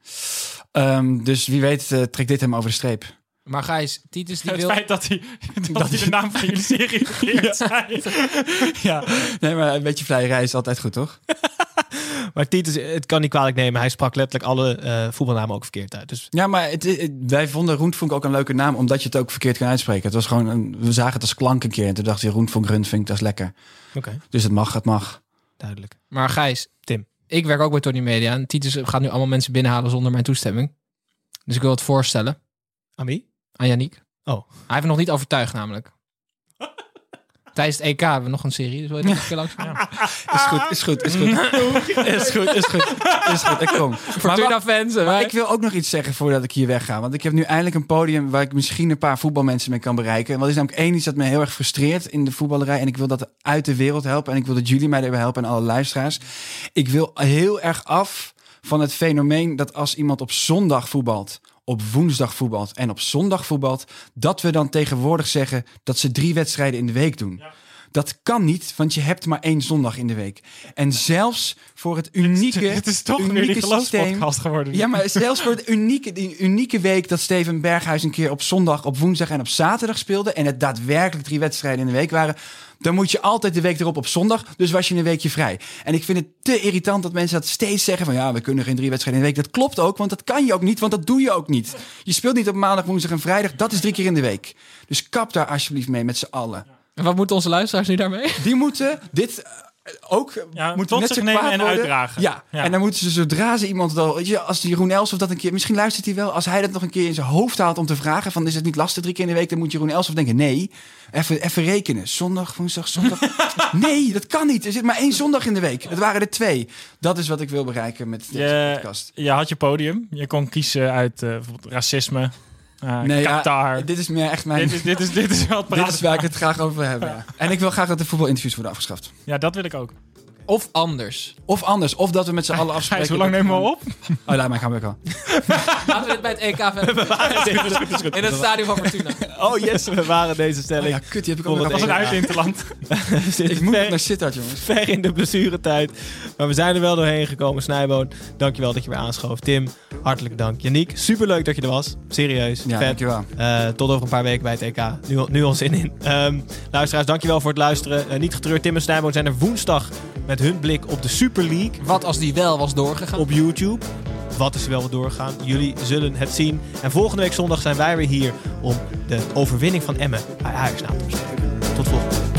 Um, dus wie weet uh, trekt dit hem over de streep. Maar Gijs, Titus die het wil... feit dat hij, dat dat hij de naam van jullie serie verkeerd zei. Ja, nee, maar een beetje vrije reis is altijd goed, toch? Maar Titus, het kan niet kwalijk nemen. Hij sprak letterlijk alle uh, voetbalnamen ook verkeerd uit. Dus... Ja, maar het, het, wij vonden Rundfunk ook een leuke naam, omdat je het ook verkeerd kan uitspreken. Het was gewoon een, we zagen het als klank een keer en toen dacht je Rundfunk, Rundfunk, dat is lekker. Oké. Okay. Dus het mag, het mag. Duidelijk. Maar Gijs, Tim, ik werk ook bij Tony Media en Titus gaat nu allemaal mensen binnenhalen zonder mijn toestemming. Dus ik wil het voorstellen. Aan wie? Aan Yannick. Oh. Hij heeft me nog niet overtuigd namelijk. Tijdens het E K hebben we nog een serie, dus wil je nog een keer langs? Ja. Is goed, is goed, is goed. Is goed, is goed. Is goed, ik kom. Fortuna fans. Maar, maar ik wil ook nog iets zeggen voordat ik hier wegga. Want ik heb nu eindelijk een podium waar ik misschien een paar voetbalmensen mee kan bereiken. Want er is namelijk één iets dat me heel erg frustreert in de voetballerij. En ik wil dat uit de wereld helpen. En ik wil dat jullie mij daarbij helpen en alle luisteraars. Ik wil heel erg af van het fenomeen dat als iemand op zondag voetbalt, op woensdag voetbalt en op zondag voetbalt, dat we dan tegenwoordig zeggen dat ze drie wedstrijden in de week doen. Ja. Dat kan niet, want je hebt maar één zondag in de week. En zelfs voor het unieke, het is toch unieke nu die systeem geworden. Ja, maar zelfs voor het unieke, die unieke week dat Steven Berghuis een keer op zondag, op woensdag en op zaterdag speelde en het daadwerkelijk drie wedstrijden in de week waren, dan moet je altijd de week erop op zondag. Dus was je een weekje vrij. En ik vind het te irritant dat mensen dat steeds zeggen van ja, we kunnen geen drie wedstrijden in de week. Dat klopt ook, want dat kan je ook niet, want dat doe je ook niet. Je speelt niet op maandag, woensdag en vrijdag. Dat is drie keer in de week. Dus kap daar alsjeblieft mee met z'n allen. En wat moeten onze luisteraars nu daarmee? Die moeten dit ook ja, moeten net zo nemen kwaad en worden. uitdragen. Ja. Ja, en dan moeten ze zodra ze iemand wel, weet je, als die Jeroen Elshoff dat een keer, misschien luistert hij wel, als hij dat nog een keer in zijn hoofd haalt om te vragen van is het niet lastig drie keer in de week, dan moet Jeroen Elshoff denken nee, even, even rekenen, zondag, woensdag, zondag. Nee, dat kan niet. Er zit maar één zondag in de week. Het waren er twee. Dat is wat ik wil bereiken met deze je, podcast. Je had je podium. Je kon kiezen uit uh, bijvoorbeeld racisme. Uh, nee, Qatar. Ja, dit is meer echt mijn... Dit is, dit is, dit is, wel dit is waar ik het graag over wil hebben. Ja. En ik wil graag dat de voetbalinterviews worden afgeschaft. Ja, dat wil ik ook. Of anders. Of anders. Of dat we met z'n allen afspreken. Gijs, hoe lang nemen we op? Oh, laat maar, gaan we wel. Laten we dit bij het E K verder. In het stadion van Fortuna. Oh yes, we waren deze stelling. Oh, ja, kut, die heb ik ook nog. Dat was een uit-interland. Ik moet ver, naar Sittard, jongens. Ver in de blessuretijd. Maar we zijn er wel doorheen gekomen. Snijboon, dankjewel dat je weer aanschoof. Tim, hartelijk dank. Yannick, superleuk dat je er was. Serieus. Ja, vet. dankjewel. Uh, tot over een paar weken bij het E K. Nu, nu al zin in. Um, luisteraars, dankjewel voor het luisteren. Uh, niet getreurd, Tim en Snijboon zijn er woensdag met hun blik op de Super League. Wat als die wel was doorgegaan? Op YouTube. Wat is er wel doorgegaan? Jullie zullen het zien. En volgende week zondag zijn wij weer hier om de overwinning van Emmen bij Ajax na te bespreken. Tot volgende week.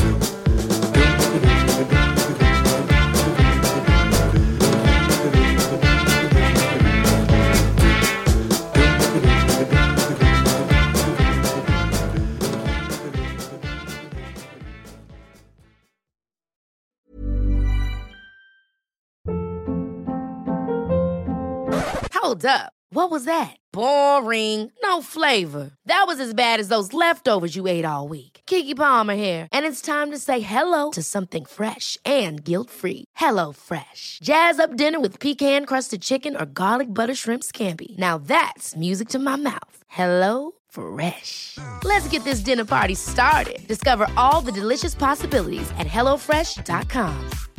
Hold up. What was that? Boring. No flavor. That was as bad as those leftovers you ate all week. Keke Palmer here, and it's time to say hello to something fresh and guilt-free. Hello Fresh. Jazz up dinner with pecan-crusted chicken or garlic butter shrimp scampi. Now that's music to my mouth. Hello Fresh. Let's get this dinner party started. Discover all the delicious possibilities at hello fresh dot com.